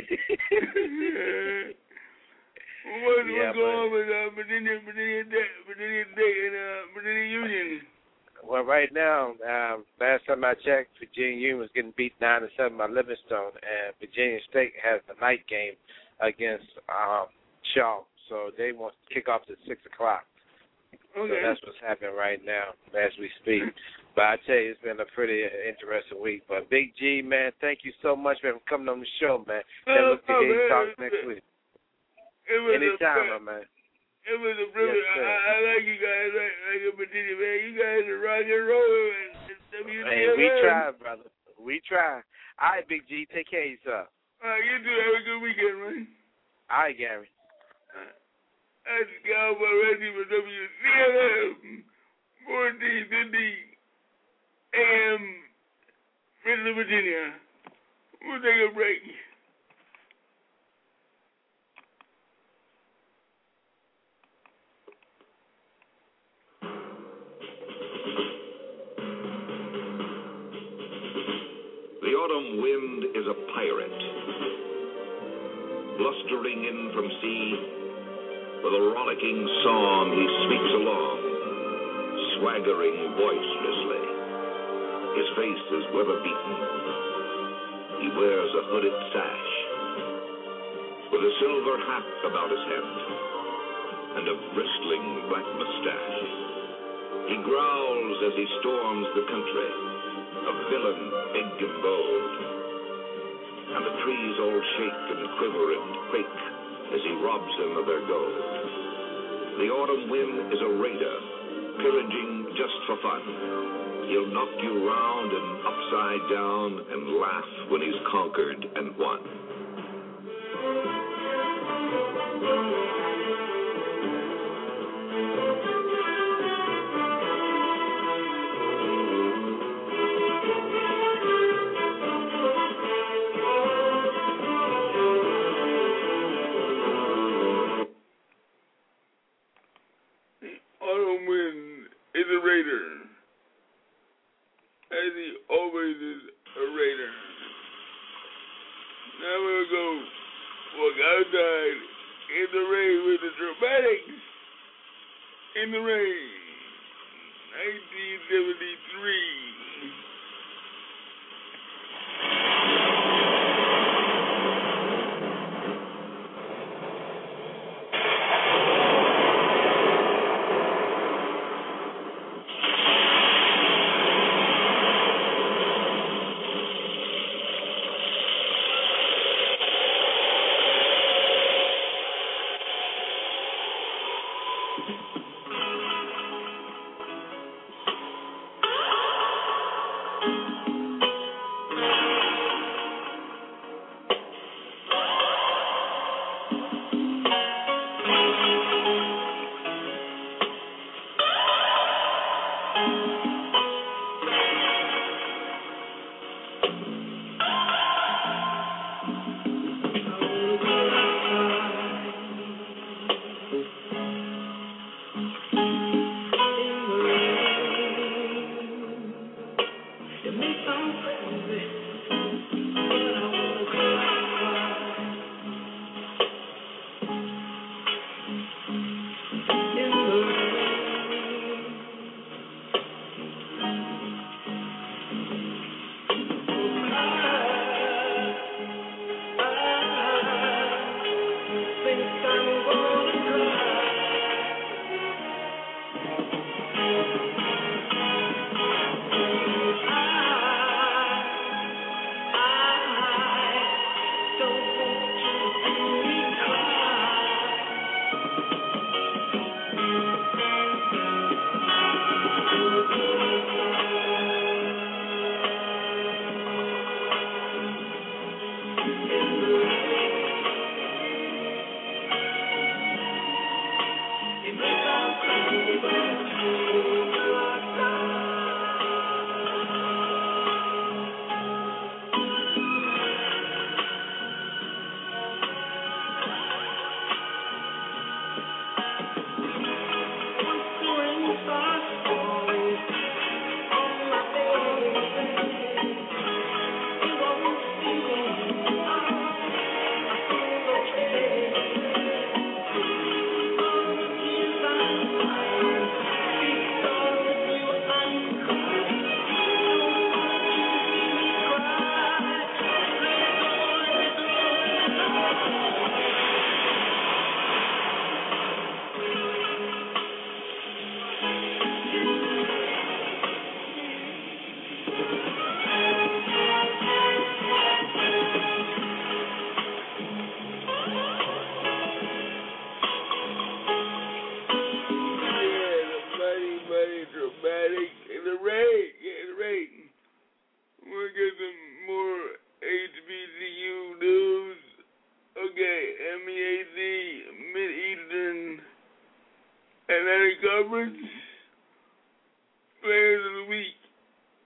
yeah. What's, yeah, what's going on with uh, Virginia, Virginia, Virginia State and uh, Virginia Union? Well, right now, um, last time I checked, Virginia Union was getting beat nine to seven by Livingstone, and Virginia State has the night game against um, Shaw, so they want to kick off at six o'clock. Okay. So that's what's happening right now as we speak. But I tell you, it's been a pretty interesting week. But Big G, man, thank you so much man, for coming on the show, man. And look to hear you talk next week. It was Anytime, a, my man. It was a privilege. Yes, I, I like you guys, like, like in Virginia, man. You guys are rock and roll, and the Hey, we try, brother. We try. All right, Big G, take care of yourself. All right, you too. Have a good weekend, man. All right, Gary. That's Cowboy Reggie for W C L M, fourteen fifty A M, Richmond, Virginia. We'll take a break. The autumn wind is a pirate, blustering in from sea. With a rollicking song he sweeps along, swaggering boisterously. His face is weather-beaten. He wears a hooded sash, with a silver hat about his head, and a bristling black mustache. He growls as he storms the country, a villain big and bold. And the trees all shake and quiver and quake as he robs them of their gold. The autumn wind is a raider, pillaging just for fun. He'll knock you round and upside down and laugh when he's conquered and won. Autumn wind is a raider, as he always is a raider. Now we'll go walk outside in the rain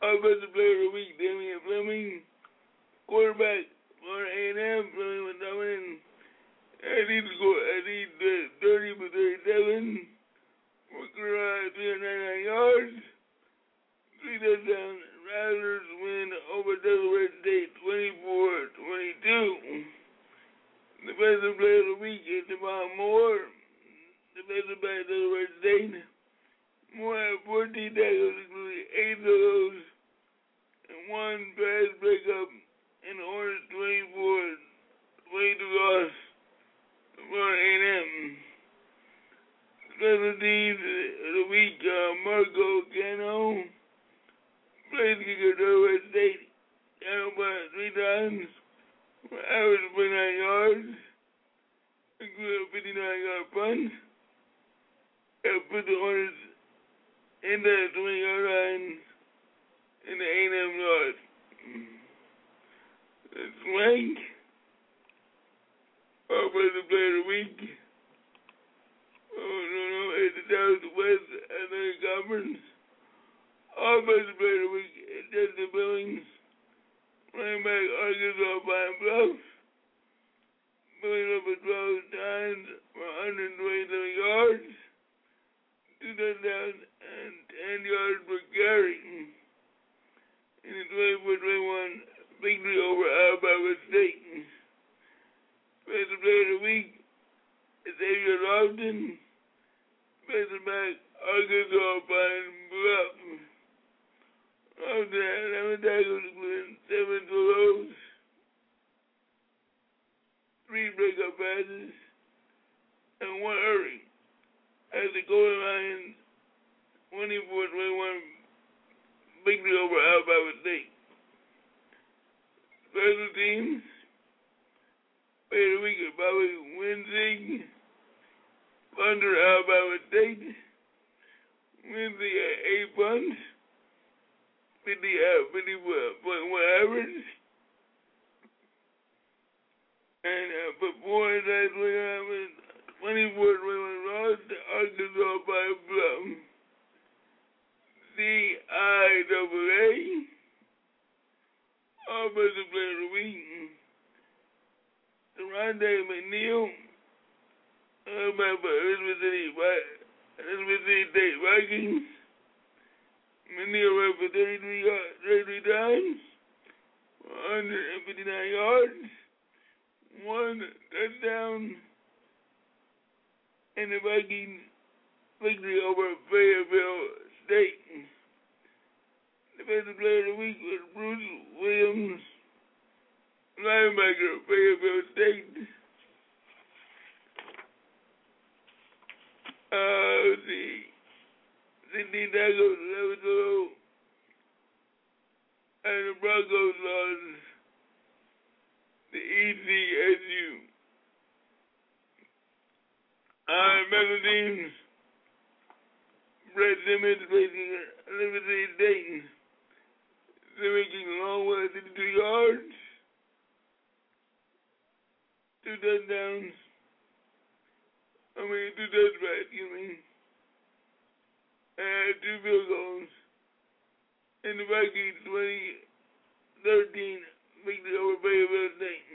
Offensive player of the week, Damian Fleming. Quarterback, Florida A and M, Fleming was dominant. I need to go, I need uh, thirty for thirty-seven. Working around three hundred ninety-nine yards. Three touchdowns. Rattlers win over Delaware State twenty-four twenty-two. Defensive player of the week is Devon Moore. Defensive player of Delaware State. Moore had fourteen tackles, including eight of those, and one pass breakup in the Orange twenty-four twenty-two loss to Florida A and M. Special teams of the week, uh, Marco Cano. Place kicker Delaware State. Cano punt three times. Average twenty-nine yards. Including a fifty-nine yard punt. And put the Hornets in the twenty yard line in the A and M yard. Swank. Offensive player of the week. Oh, no, no. It's the Southwest Athletic Conference. Offensive player of the week is Justin Billings. Running back, Arkansas Pine Bluff. Billings over twelve times for one hundred twenty-seven yards. Two touchdowns and ten yards per carry. In the twenty-four twenty-one victory over Alabama State. Defensive player of the week is Xavier Lofton. Defensive back, Arkansas Pine Bluff. Lofton had eleven tackles, including seven solos, three breakup passes, and one hurry. As the Golden Lions twenty-four twenty-one victory over Alabama State. Special teams, player of the week is Bobby Winsing, punter Alabama State. Winsing at eight punts, fifty uh, fifty point one average, and uh, for four inside twenty-four twenty-one loss to Arkansas Pine Bluff. C I A A. Offensive player of the week. Deronde McNeil. Elizabeth City, Elizabeth City State Vikings. McNeil ran for thirty-three, thirty-three times, one hundred fifty-nine yards, one touchdown, and the Vikings victory over Fayetteville State. Defensive player of the week was Bruce Williams, linebacker of Fayetteville State. Uh, let's see. sixteen tackles, eleven solo, and the Broncos lost the E C S U. Uh, medical teams, Brett Simmons facing Liberty Dayton. Simmons getting a long way, fifty-two yards, two touchdowns. I mean, two touchdowns, excuse me. And two field goals. In the Vikings twenty thirteen victory over Fayetteville State.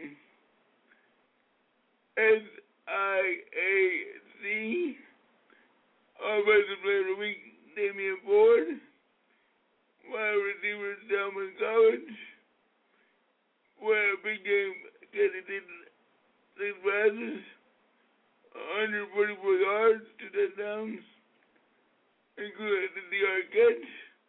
S I A C. Offensive player of the week, Damian Ford. Wide receiver, Delman College. Where a big game, getting in six passes, one hundred forty-four yards, two touchdowns, including the D R catch.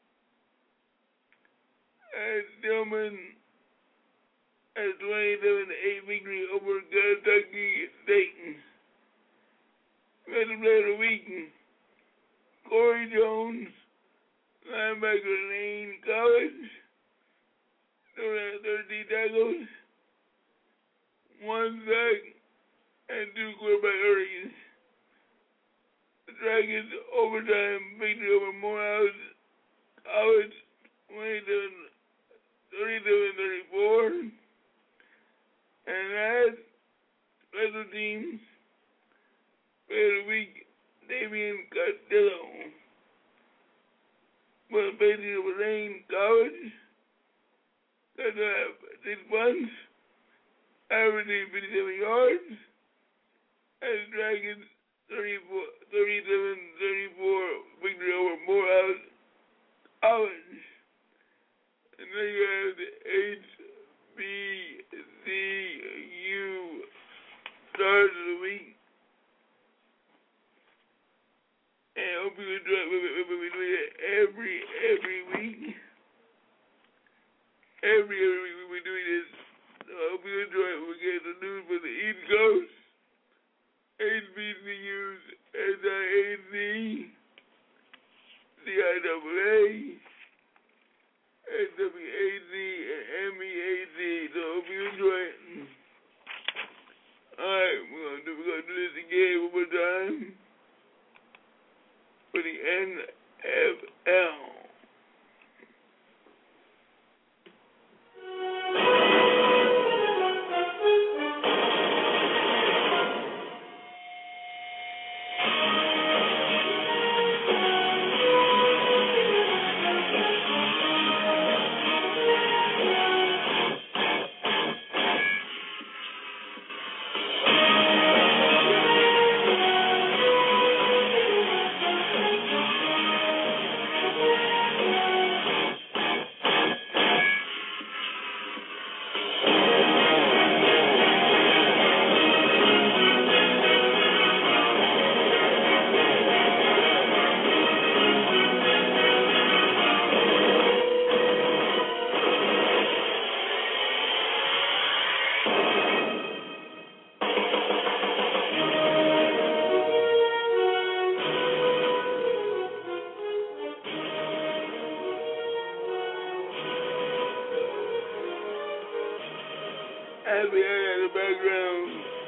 And Delman has twenty-seven to eight victory over Kentucky State. Special player of the week, Corey Jones, linebacker, Lane College. thirteen tackles, one sack, and two quarterback hurries. The Dragons overtime victory over Morehouse College, twenty-seven thirty-seven thirty-four. And last, special teams, player of the week, Damian Costello. Well, basically, it was Lane College. Got to have six punts, averaging fifty-seven yards, and Dragons thirty-four, thirty-seven, thirty-four victory over Morehouse College. And then you have the H B C U Stars of the Week. And I hope you enjoy it. We'll be doing it every, every week. Every, every week we'll be doing this. So I hope you enjoy it. We'll get the news for the East Coast, H B C Us, S I A C, C I A A, S W A C, and M E A C. So I hope you enjoy it. Alright, we're gonna do we're gonna do this again one more time for the N F L. As we heard in the background,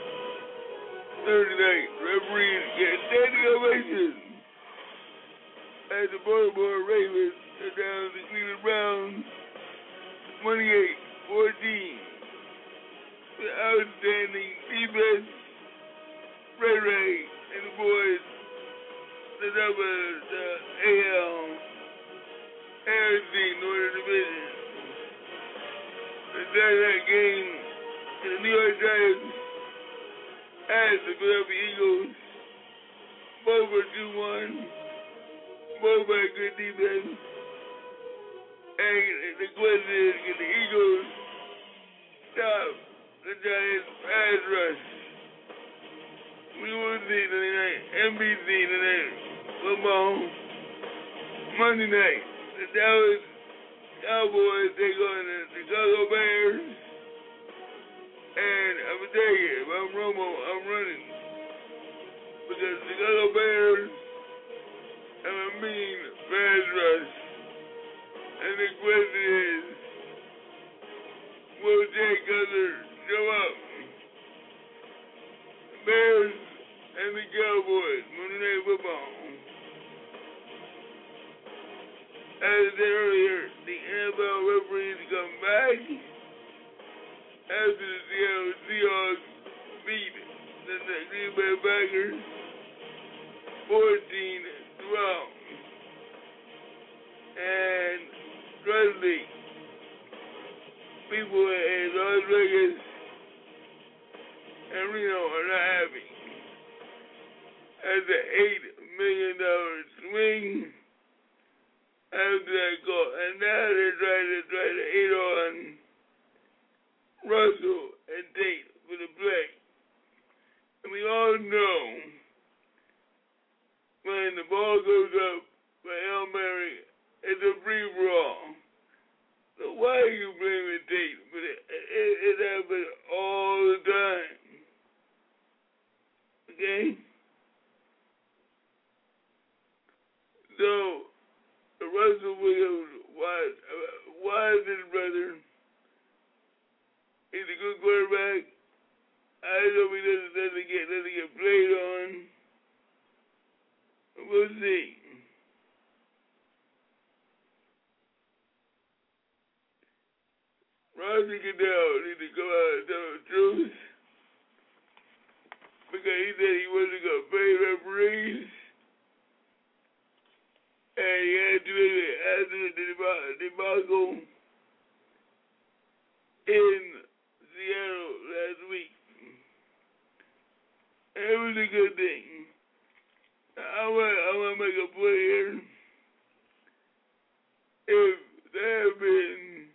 Thursday night, referees get standing ovation as the Baltimore Ravens are down the Cleveland Browns twenty-eight fourteen. The outstanding defense, Ray Ray and the boys, the numbers, the A L, A F C Northern Division. The Saturday game, the New York Giants and the Philadelphia Eagles, both were two one, both had good defense. And the question is, can the Eagles stop the Giants' pass rush? We will see tonight, N B C tonight, football, Monday night, the Dallas Cowboys take on the Chicago Bears. And I'm gonna tell you, if I'm Romo, I'm running. Because the Chicago Bears have a mean pass rush. And the question is, will Jay Cutler show up? The Bears and the Cowboys, Monday Night Football. As I said earlier, the N F L referees come back after the Seattle Seahawks beat the Green Bay Packers fourteen to twelve. And trust me, people in Las Vegas and Reno are not happy. That's an eight million dollars swing after that call. And now they're trying to try to hit on Russell and Tate for the play. And we all know when the ball goes up for Hail Mary, it's a free for all. So why are you blaming Tate? But it, it, it happens all the time. Okay? So, Russell Williams was, was his brother. He's a good quarterback. I hope he doesn't, doesn't, get, doesn't get played on. We'll see. Roger Goodell needs to go out and tell the truth. Because he said he wasn't going to pay referees. And he had to do it after the debacle in Seattle last week. And it was a good thing. I want, I want to make a play here. If there had been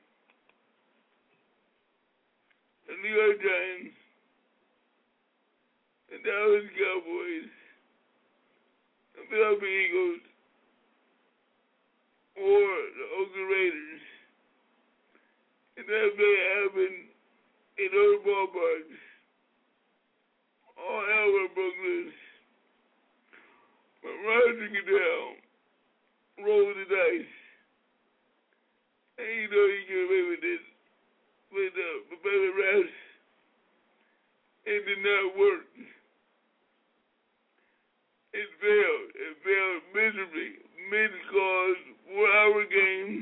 the New York Giants, the Dallas Cowboys, the Philadelphia Eagles, or the Oakland Raiders, and that may happen in other ballparks, all hell would broke loose. But Roger Goodell rolled the dice, and you know he get away with this, with the better refs. It did not work. It failed. It failed miserably. Mid-cause, four-hour games.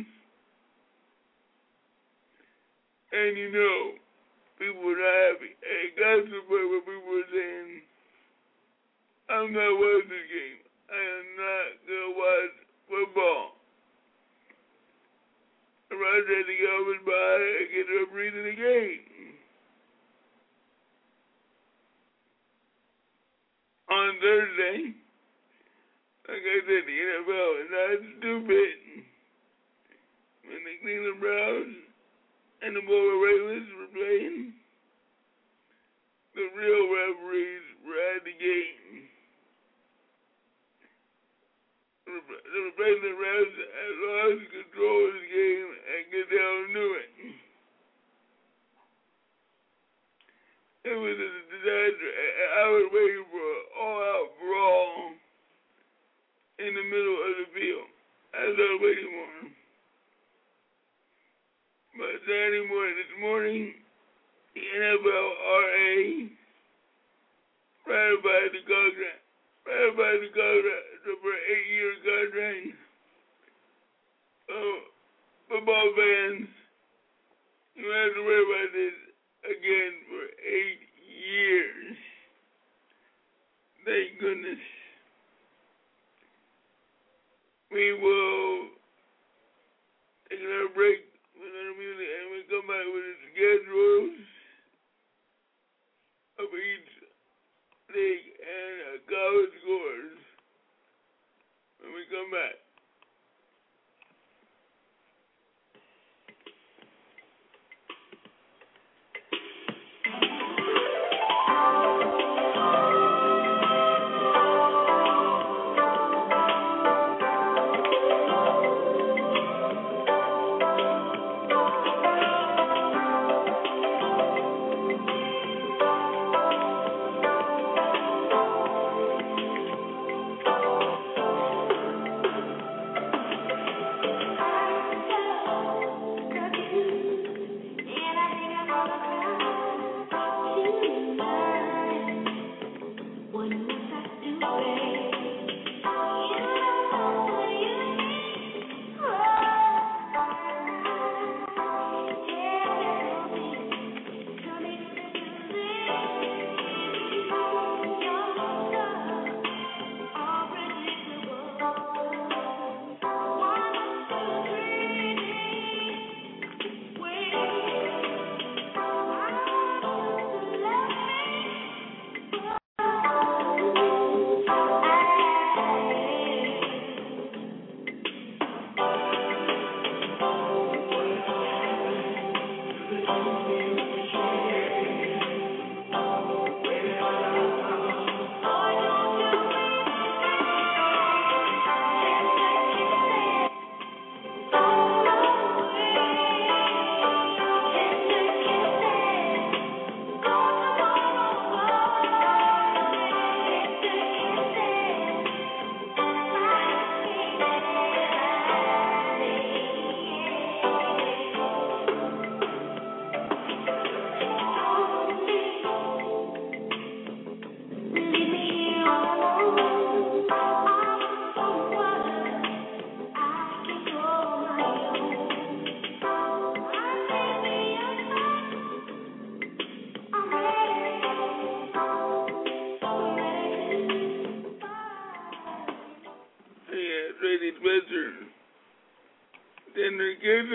And you know, people were not happy. And it got to the point where people were saying, I'm not watching this game. I am not going to watch football. And Roger had to get over his body and get up reading the game. On Thursday, like I said, the N F L is not stupid. When the Cleveland Browns and the Baltimore Ravens were playing, the real referees were at the game. The replacement refs had lost control of the game, and Goodell knew it. It was a disaster. I was waiting for an all-out brawl in the middle of the field. That's what I was waiting for. But Saturday morning, this morning, the N F L R A ratified the contract. Ratified the contract for an eight-year contract. So, football fans, you don't have to worry about this again for eight years. Thank goodness. We will take another break with another music, and we come back with the schedules of each league and uh, college scores when we come back.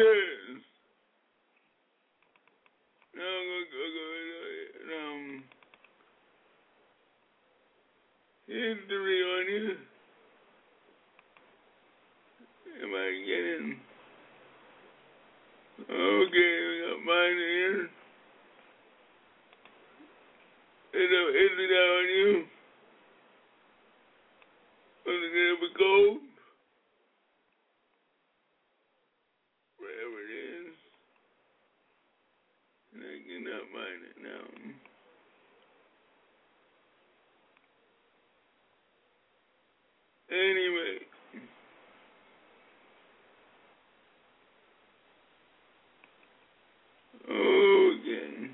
this. Now I'm gonna go, go, go um, history on you. Am I getting? Okay, we got mine here. Is it, is it on you? Was it gonna be cold? Wherever it is. And I cannot find it now. Anyway. Okay.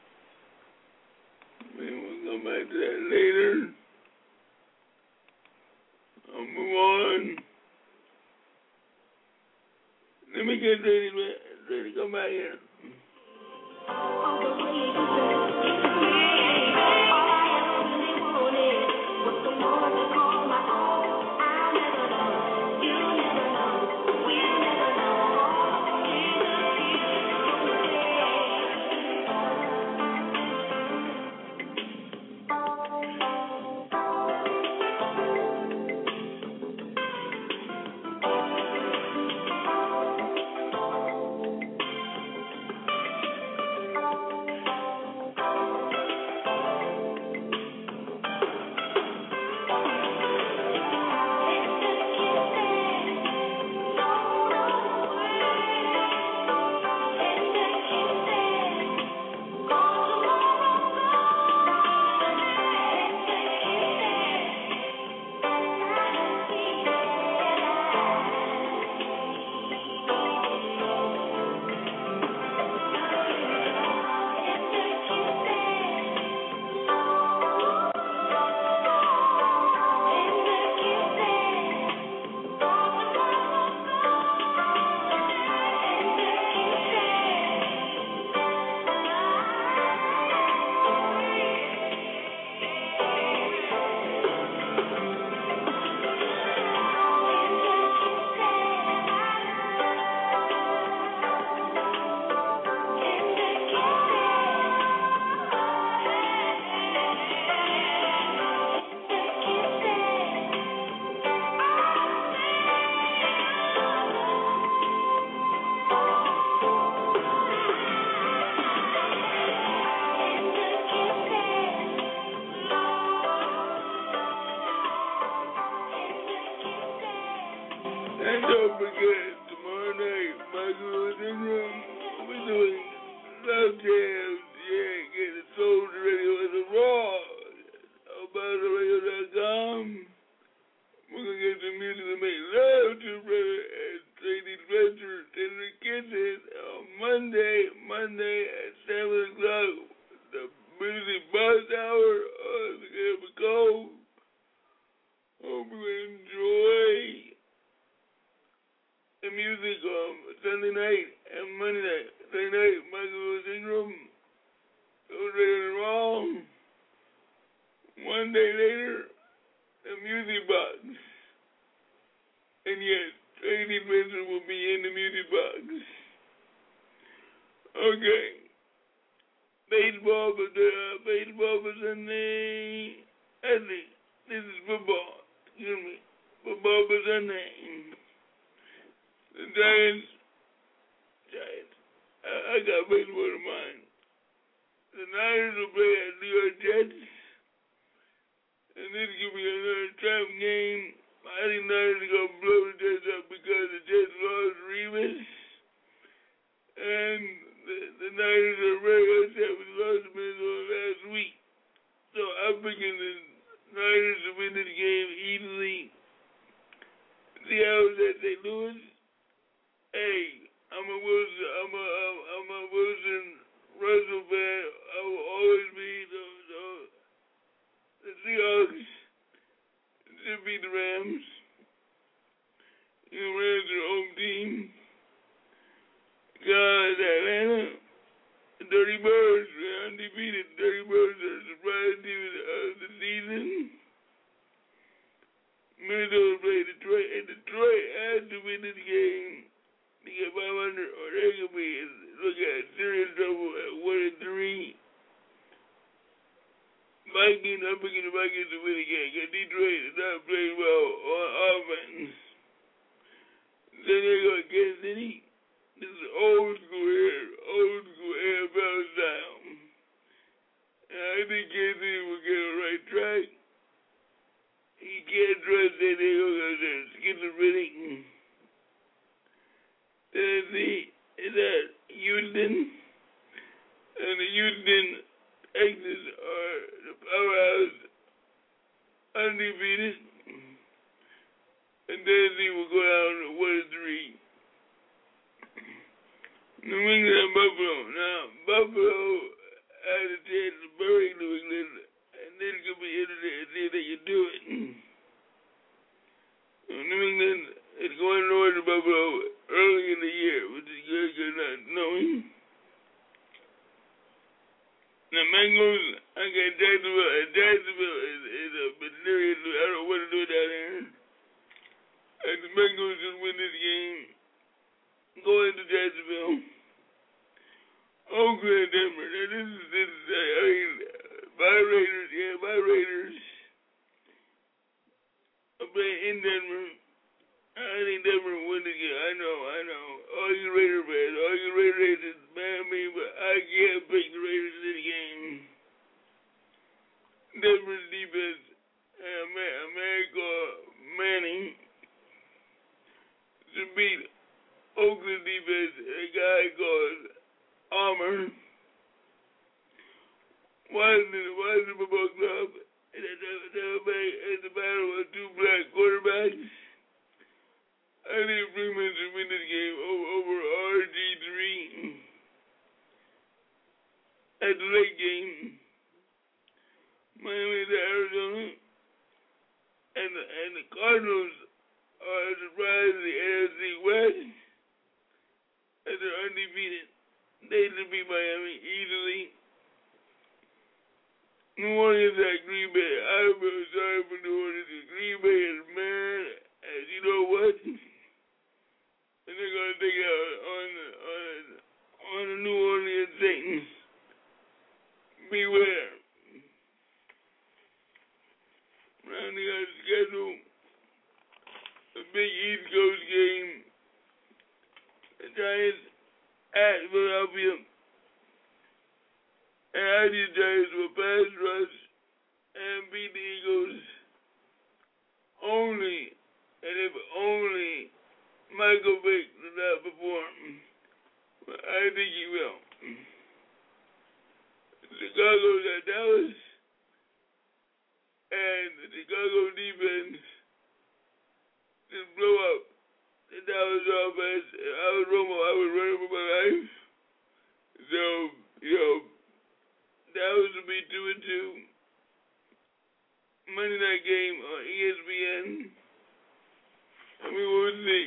Maybe we'll come back to that later. I'll move on. Let me get ready, ready to come back here. And don't forget, tomorrow night, Michael Ingram will be doing Love Jams. Yeah, get the Soul Radio as a Raw. About radio dot com. We're going to get some music to make love to brother and Tracy Spencer, Tender Kisses on Monday, Monday at seven o'clock. The Music Buzz Hour. Oh, it's going to be cold. Hope you enjoy the music on Sunday night and Monday night. Sunday night, Michael Ingram, Those Right and Wrong. One day later, the music box. And yes, Tracy Spencer will be in the music box. Okay. Baseball, but uh, baseball for Sunday. I think this is football. Excuse me. Football for Sunday. The Giants, Giants, I, I got baseball in mind. The Niners will play at New York Jets. And this could be another trap game. I think Niners are going to blow the Jets up because the Jets lost Revis. And the, the Niners are very upset with the loss of Minnesota last week. So I'm picking the Niners to win this game easily. Seattle at Saint Louis. Hey, I'm a Wilson, I'm a, I'm a Wilson Russell fan. I will always be the, the, the Seahawks should beat the Rams. You know, Rams are home team. God, Atlanta, the Dirty Birds, they're undefeated. Dirty Birds are the surprise team of the season. Minnesota played Detroit, and Detroit has to win this game to get five hundred or I'm picking the Vikings to win again because Detroit is not playing well on offense. Then they go to Kansas City. This is old school here, old school N F L style. And I think Kansas City will get on the right track. You can't trust that they go to schizophrenic. Tennessee is at Houston. And the Houston Texans are the powerhouse, undefeated. And Tennessee will go down to one and three. New England and Buffalo. Now, Buffalo has a chance to bury New England, and then it could be interesting to see if they can do it. New England is going north to Buffalo early in the year, which is good because not knowing. The Bengals, I got Jacksonville, and Jacksonville is, is a mysterious, I don't know what to do down there. And the Bengals should win this game. Go into Jacksonville. Oakland, Denver. Now this is, this is, I mean, my Raiders, yeah, my Raiders. I'm playing in Denver. I think Denver will win the game. I know, I know. All you Raider fans, all you Raider haters, mad at me, but I can't pick the Raiders in the game. Denver's defense, uh, America Manning, to beat Oakland defense, a guy called Armour. Washington, Washington Football Club, and it's a battle of two black quarterbacks. I think Freeman should win this game over R G three. At the late game, Miami to Arizona, and the, and the Cardinals are surprised in the N F C West, and they're undefeated. They should beat Miami easily. New Orleans at Green Bay. I'm really sorry for New Orleans. Green Bay is mad, and you know what? And they're gonna take it out on on on the New Orleans Saints. Beware. Rounding out the schedule, a big East Coast game. The Giants at Philadelphia. And I need the Giants will pass rush and beat the Eagles. Only, and if only Michael Vick does not perform, but I think he will. Chicago's at Dallas, and the Chicago defense just blew up the Dallas offense. I was Romo, I was running for my life. So, you know, Dallas will be two and two. Monday night game on E S P N. I mean, we'll see.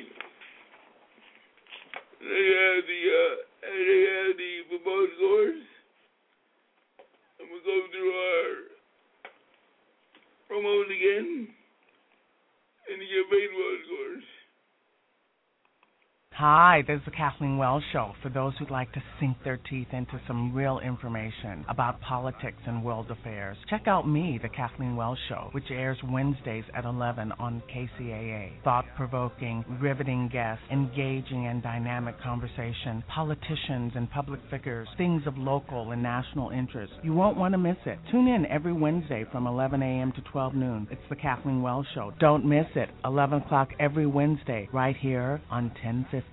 They have the uh, they have the football scores. And we'll go through our promos again and get baseball scores. Hi, this is the Kathleen Wells Show for those who'd like to sink their teeth into some real information about politics and world affairs. Check out me, the Kathleen Wells Show, which airs Wednesdays at eleven on K C A A. Thought-provoking, riveting guests, engaging and dynamic conversation, politicians and public figures, things of local and national interest. You won't want to miss it. Tune in every Wednesday from eleven a.m. to twelve noon. It's the Kathleen Wells Show. Don't miss it. eleven o'clock every Wednesday, right here on ten fifty.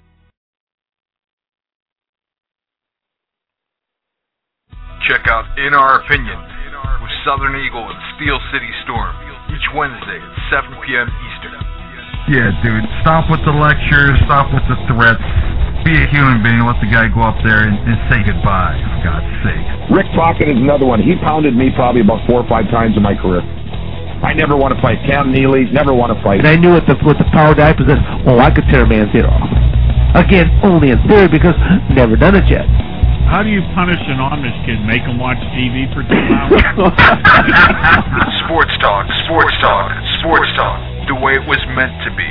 Check out In Our Opinion with Southern Eagle and Steel City Storm each Wednesday at seven p.m. Eastern. Yeah, dude, stop with the lectures, stop with the threats. Be a human being, let the guy go up there and, and say goodbye, for God's sake. Rick Crockett is another one. He pounded me probably about four or five times in my career. I never want to fight. Cam Neely, never want to fight. And I knew with the, with the power that I possessed, oh, I could tear a man's ear off. Again, only in theory, because never done it yet. How do you punish an honest kid? Make him watch T V for two hours? Sports talk, sports talk, sports talk, the way it was meant to be.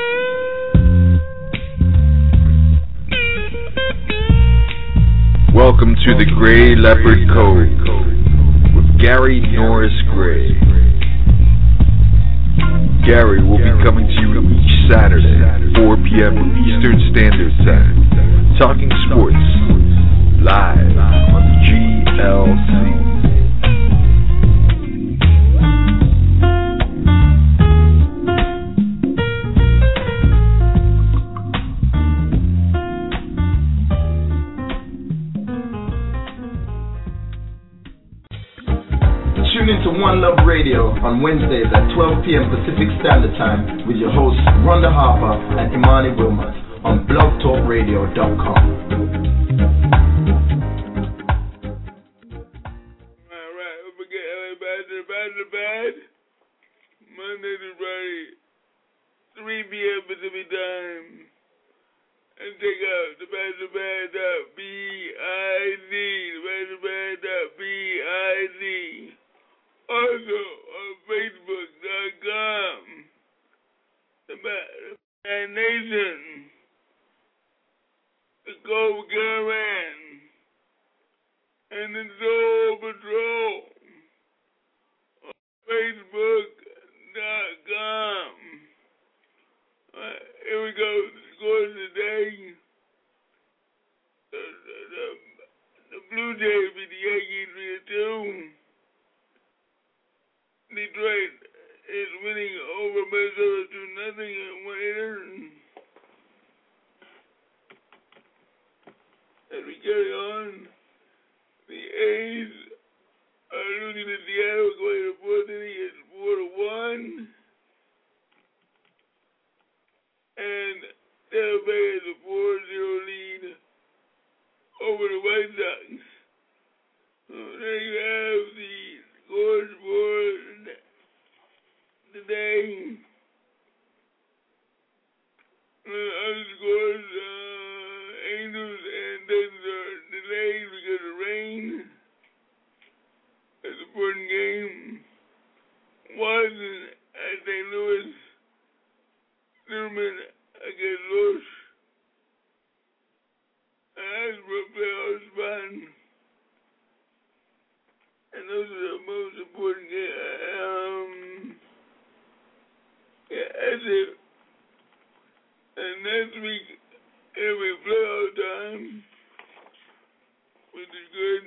Well, Welcome to the Gray Leopard Code with Gary Norris Gray. Gary will be coming to you each Saturday, four p.m. Eastern Standard Time, talking sports live on G L C. Tune into One Love Radio on Wednesdays at twelve p.m. Pacific Standard Time with your hosts Rhonda Harper and Imani Wilmot on blog talk radio dot com. Alright, don't forget L A Bad to Bad to Bad. Monday to Friday, three p.m. Pacific Time. And check out the bad to bad dot B I Z. The bad to bad dot B I Z. Also on Facebook dot com, the Bad Nation, the Gold Caravan, and the Soul Patrol on Facebook dot com. Right, here we go. The scores today. The, the, the, the Blue Jays beat the Yankees three to two. Detroit is winning over Minnesota two nothing at one hitter. As we carry on, the A's are losing to Seattle going to fourth inning. It's four to one. And Tampa Bay has a four zero lead over the White Sox. So there you have the scores for today. Uh, other scores, uh, Angels and Dodgers are delayed because of rain. That's an important game. Washington at Saint Louis. Newman against Los. And that's for a playoff spot. And those are the most important games. Um, yeah, that's it. And next week, it'll be playoff time, which is good.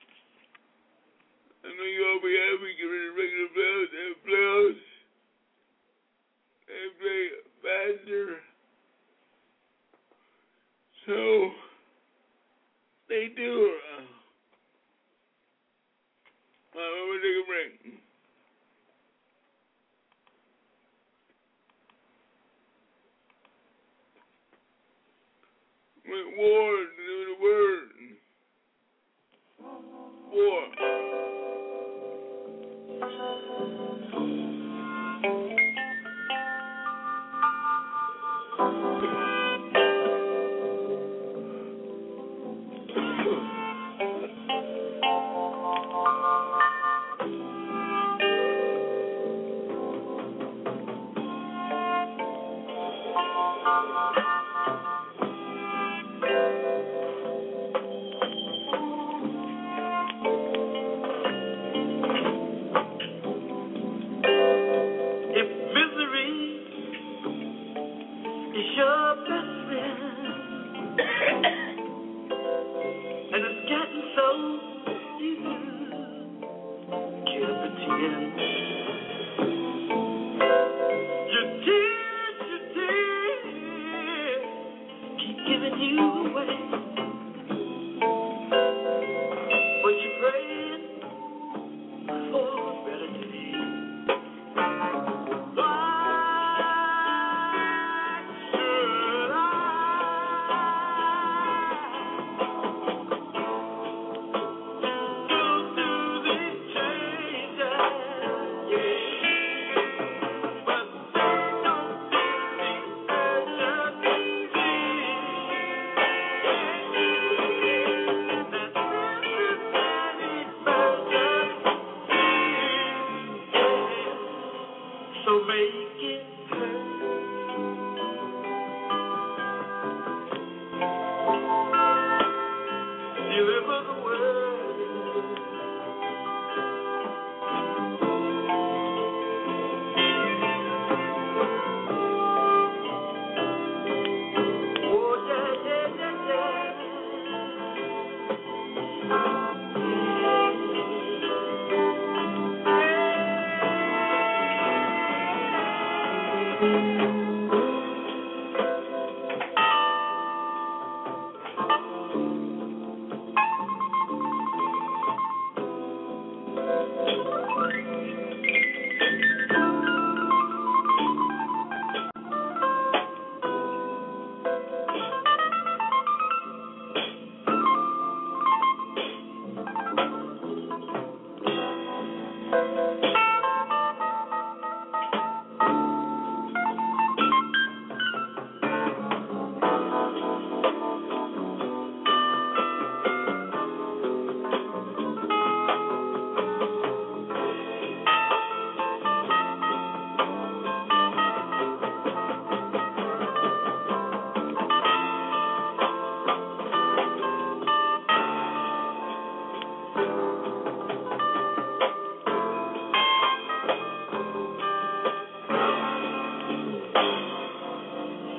I know you all be happy getting ready to regular playoffs. They have playoffs. They play faster. So, they do. Uh, Uh, we'll take a break. With war, the word. War.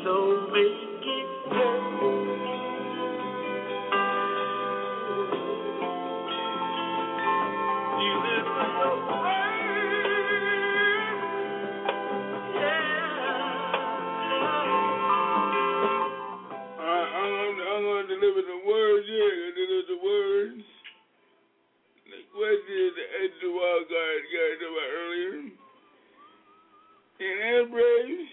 so make it good. You little I'm going to deliver the words here. I'm going to deliver the words. The question is the edge of the wild card you guys know about earlier. In Air Braves,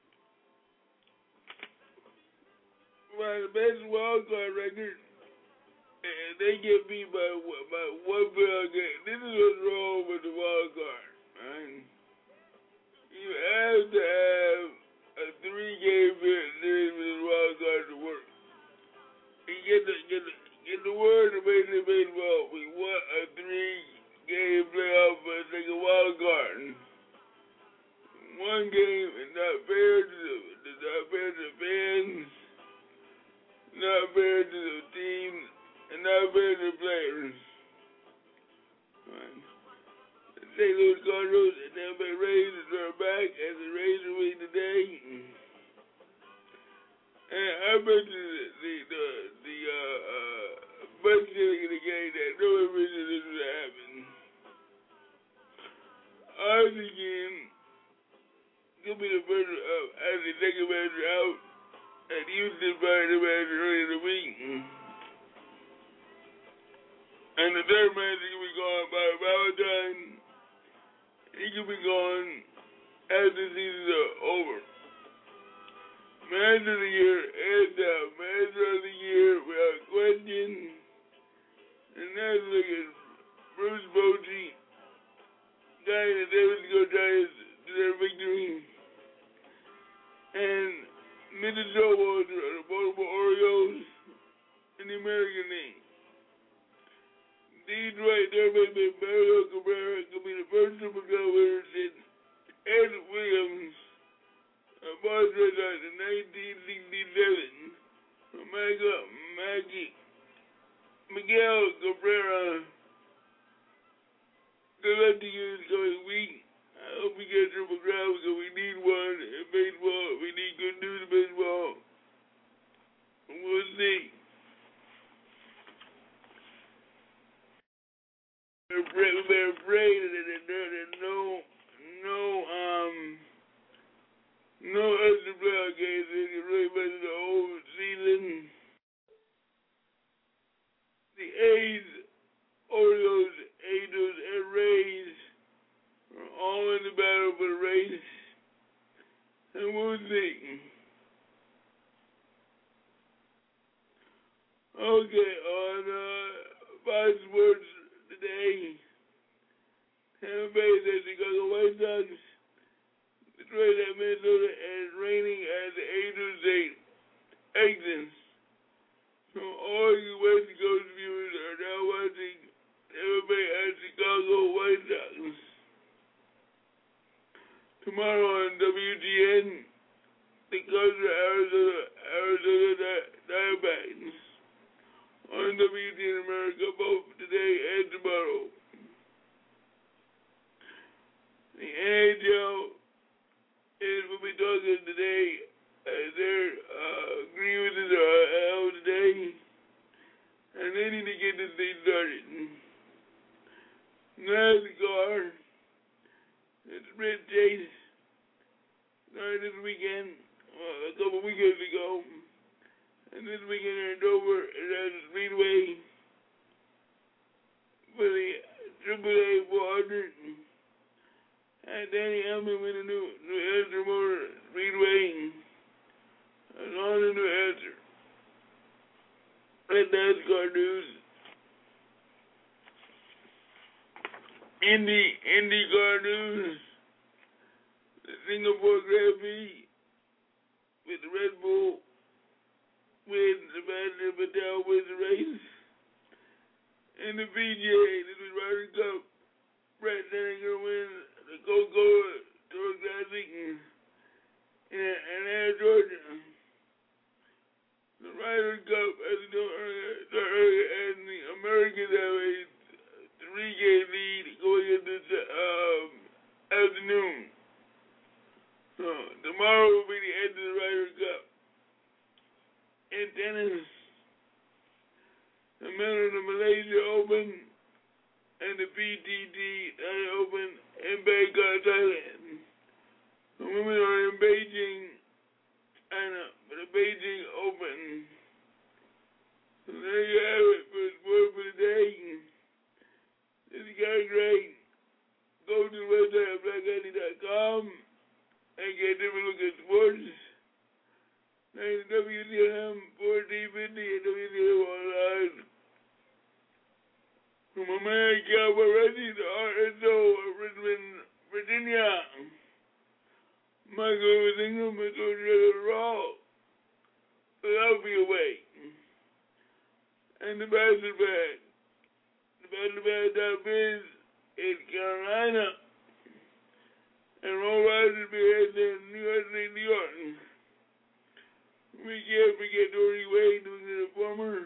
by the best wild card record, and they get beat by, by one ball game. This is what's wrong with the wild card, right? You have to have a three-game series with the wild card to work. You get the get the get the word of Major League Baseball. We want a three-game playoff for a single wild card. One game is not fair to the not fair to the fans, not fair to the team, and not fair to the players. Right. The Saint Louis Cardinals and Tampa Bay Rays are back as the Rays are winning today. And I bet you the the the, the uh uh best thing in the game that no one vision this would happen. Ours again could be the first uh, as the second manager out, and Houston fired the manager earlier in the week. And the third manager could be gone by Valentine. He could be gone as the seasons are over. Manager of the year, hands down, manager of the year without question. And that's looking Bruce Bochy, guy that they was going to try to their victory. And Minnesota Walter of the Baltimore Orioles in the American League. These right there may be Mario Cabrera could be the first Super Bowl winner since Ed Williams of Boston in nineteen sixty-seven. Michael Maggie Miguel Cabrera. Good luck to you this coming week. I hope we get Triple Crown because we need one in baseball. We need good news in baseball. We'll see. We're afraid that there's no, no, um, no extra playoff games. They can really mess the whole season. The A's, Orioles, Angels, and Rays are all in the battle for the race. And we'll see. Okay, on uh, Fox Sports today, Tampa Bay says Chicago White Sox, Detroit at Minnesota, and it's raining as the Angels say exits. So all you West Coast viewers are now watching Tampa Bay at Chicago White Sox. Tomorrow on W G N, the Cubs are Arizona, Arizona Diamondbacks. On W G N America, both today and tomorrow. The N H L is will be talking today as their uh, grievances are held today, and they need to get this thing started. NASCAR, the sprint chase started this weekend, well, a couple weekends ago. And this weekend in Dover is at the Speedway for the Triple A four hundred. And Danny Elman with the new New Hampshire Motor Speedway. That's all in New Hampshire. And NASCAR news. Indy, IndyCar news. The Singapore Grand Prix with the Red Bull wins, Sebastian Vettel wins the race. In the P G A, this is Ryder Cup. Brett Denninger wins the Coca-Cola Tour Classic in Atlanta, Georgia. The Ryder Cup, as you know earlier, and the Americans have a three-game lead going into the um, afternoon. So tomorrow will be the end of the Ryder Cup. tennis, the men of the Malaysia Open, and the P T T Open in Bangkok, Thailand. The women are in Beijing, China, for the Beijing Open. So there you have it for sport for the day. This guy great. Go to the website at black andy dot com and get a different look at sports. Thanks to W D M fourteen fifty and W D M Online. From my man Cowboy Reggie, the R S O of Richmond, Virginia. Michael with Ingram and Georgia Raw. Philadelphia way. And the Bastard Bag. The Bastard Bag dot biz in Carolina. And Roll Riders be heading in New York City, New York. We can't forget Dory Wade, New England Informer.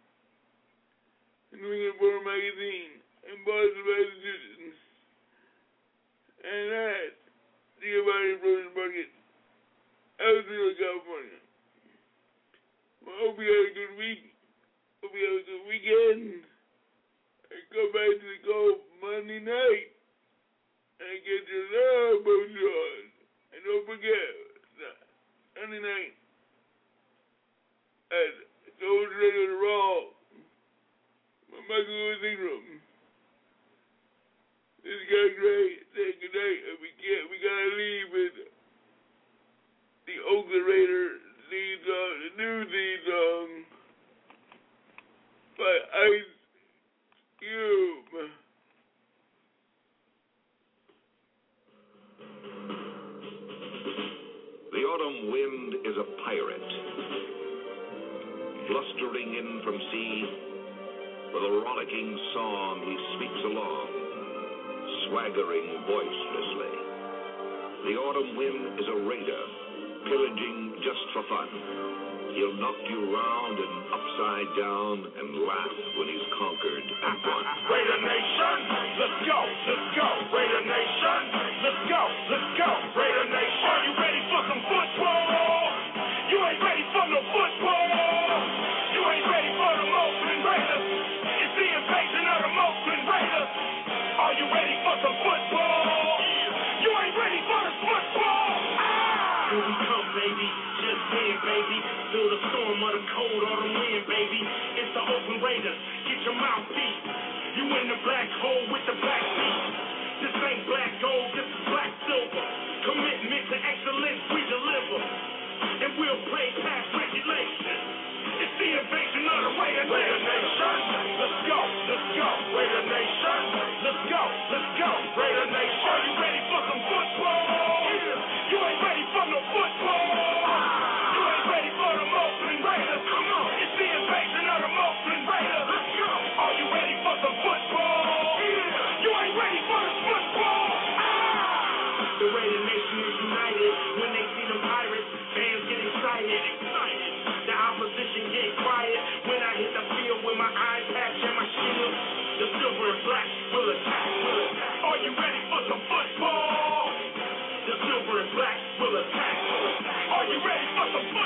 New England Informer Magazine. In Boston, Massachusetts. And that. See you about it, Frozen Bucket. Elsinore, California. Well, I hope you had a good week. Hope you have a good weekend. And come back to the Gulf Monday night. And get your love bones on. And don't forget, Sunday night at Gold Radio Raw. My Michael Lewis Ingram. This guy great. Say good night. And we can't, we gotta leave with the Oakland Raider theme song, the new theme song by Ice Cube. The autumn wind is a pirate, blustering in from sea. With a rollicking song he sweeps along, swaggering boisterously. The autumn wind is a raider, pillaging just for fun. He'll knock you round and upside down and laugh when he's conquered and won. Raider Nation, let's go, let's go. Raider Nation, let's go, let's go. Raider Nation, are you ready for some football? You ain't ready for no football. You ain't ready for the Oakland Raiders. It's the invasion of the Oakland Raiders. Are you ready for some football? You ain't ready for the football. Ah! Here we come, baby. Just win, baby. Feel the storm of the cold autumn wind, baby. It's the Oakland Raiders. Get your mouth deep. You in the black hole with the black feet. This ain't black gold, this is black silver. Commitment to excellence, we deliver. And we'll play past regulation. It's the invasion of the Raider Nation. Let's go, let's go. Raider Nation. Let's go, let's go. Raider Nation. Are you ready for some football? You ain't ready for no football. You ain't ready for the Oakland Raiders. Come on. It's the invasion of the Oakland Raiders. Let's go. Are you ready for some football? You ain't ready for the football. The Raider Nation is united. When they see them pirates, fans get excited. Excited. The opposition get quiet. When I hit the field with my eye patch and my shield, the silver and black will attack. Will attack. Are you ready for some football? The silver and black will attack. Are you ready for some football?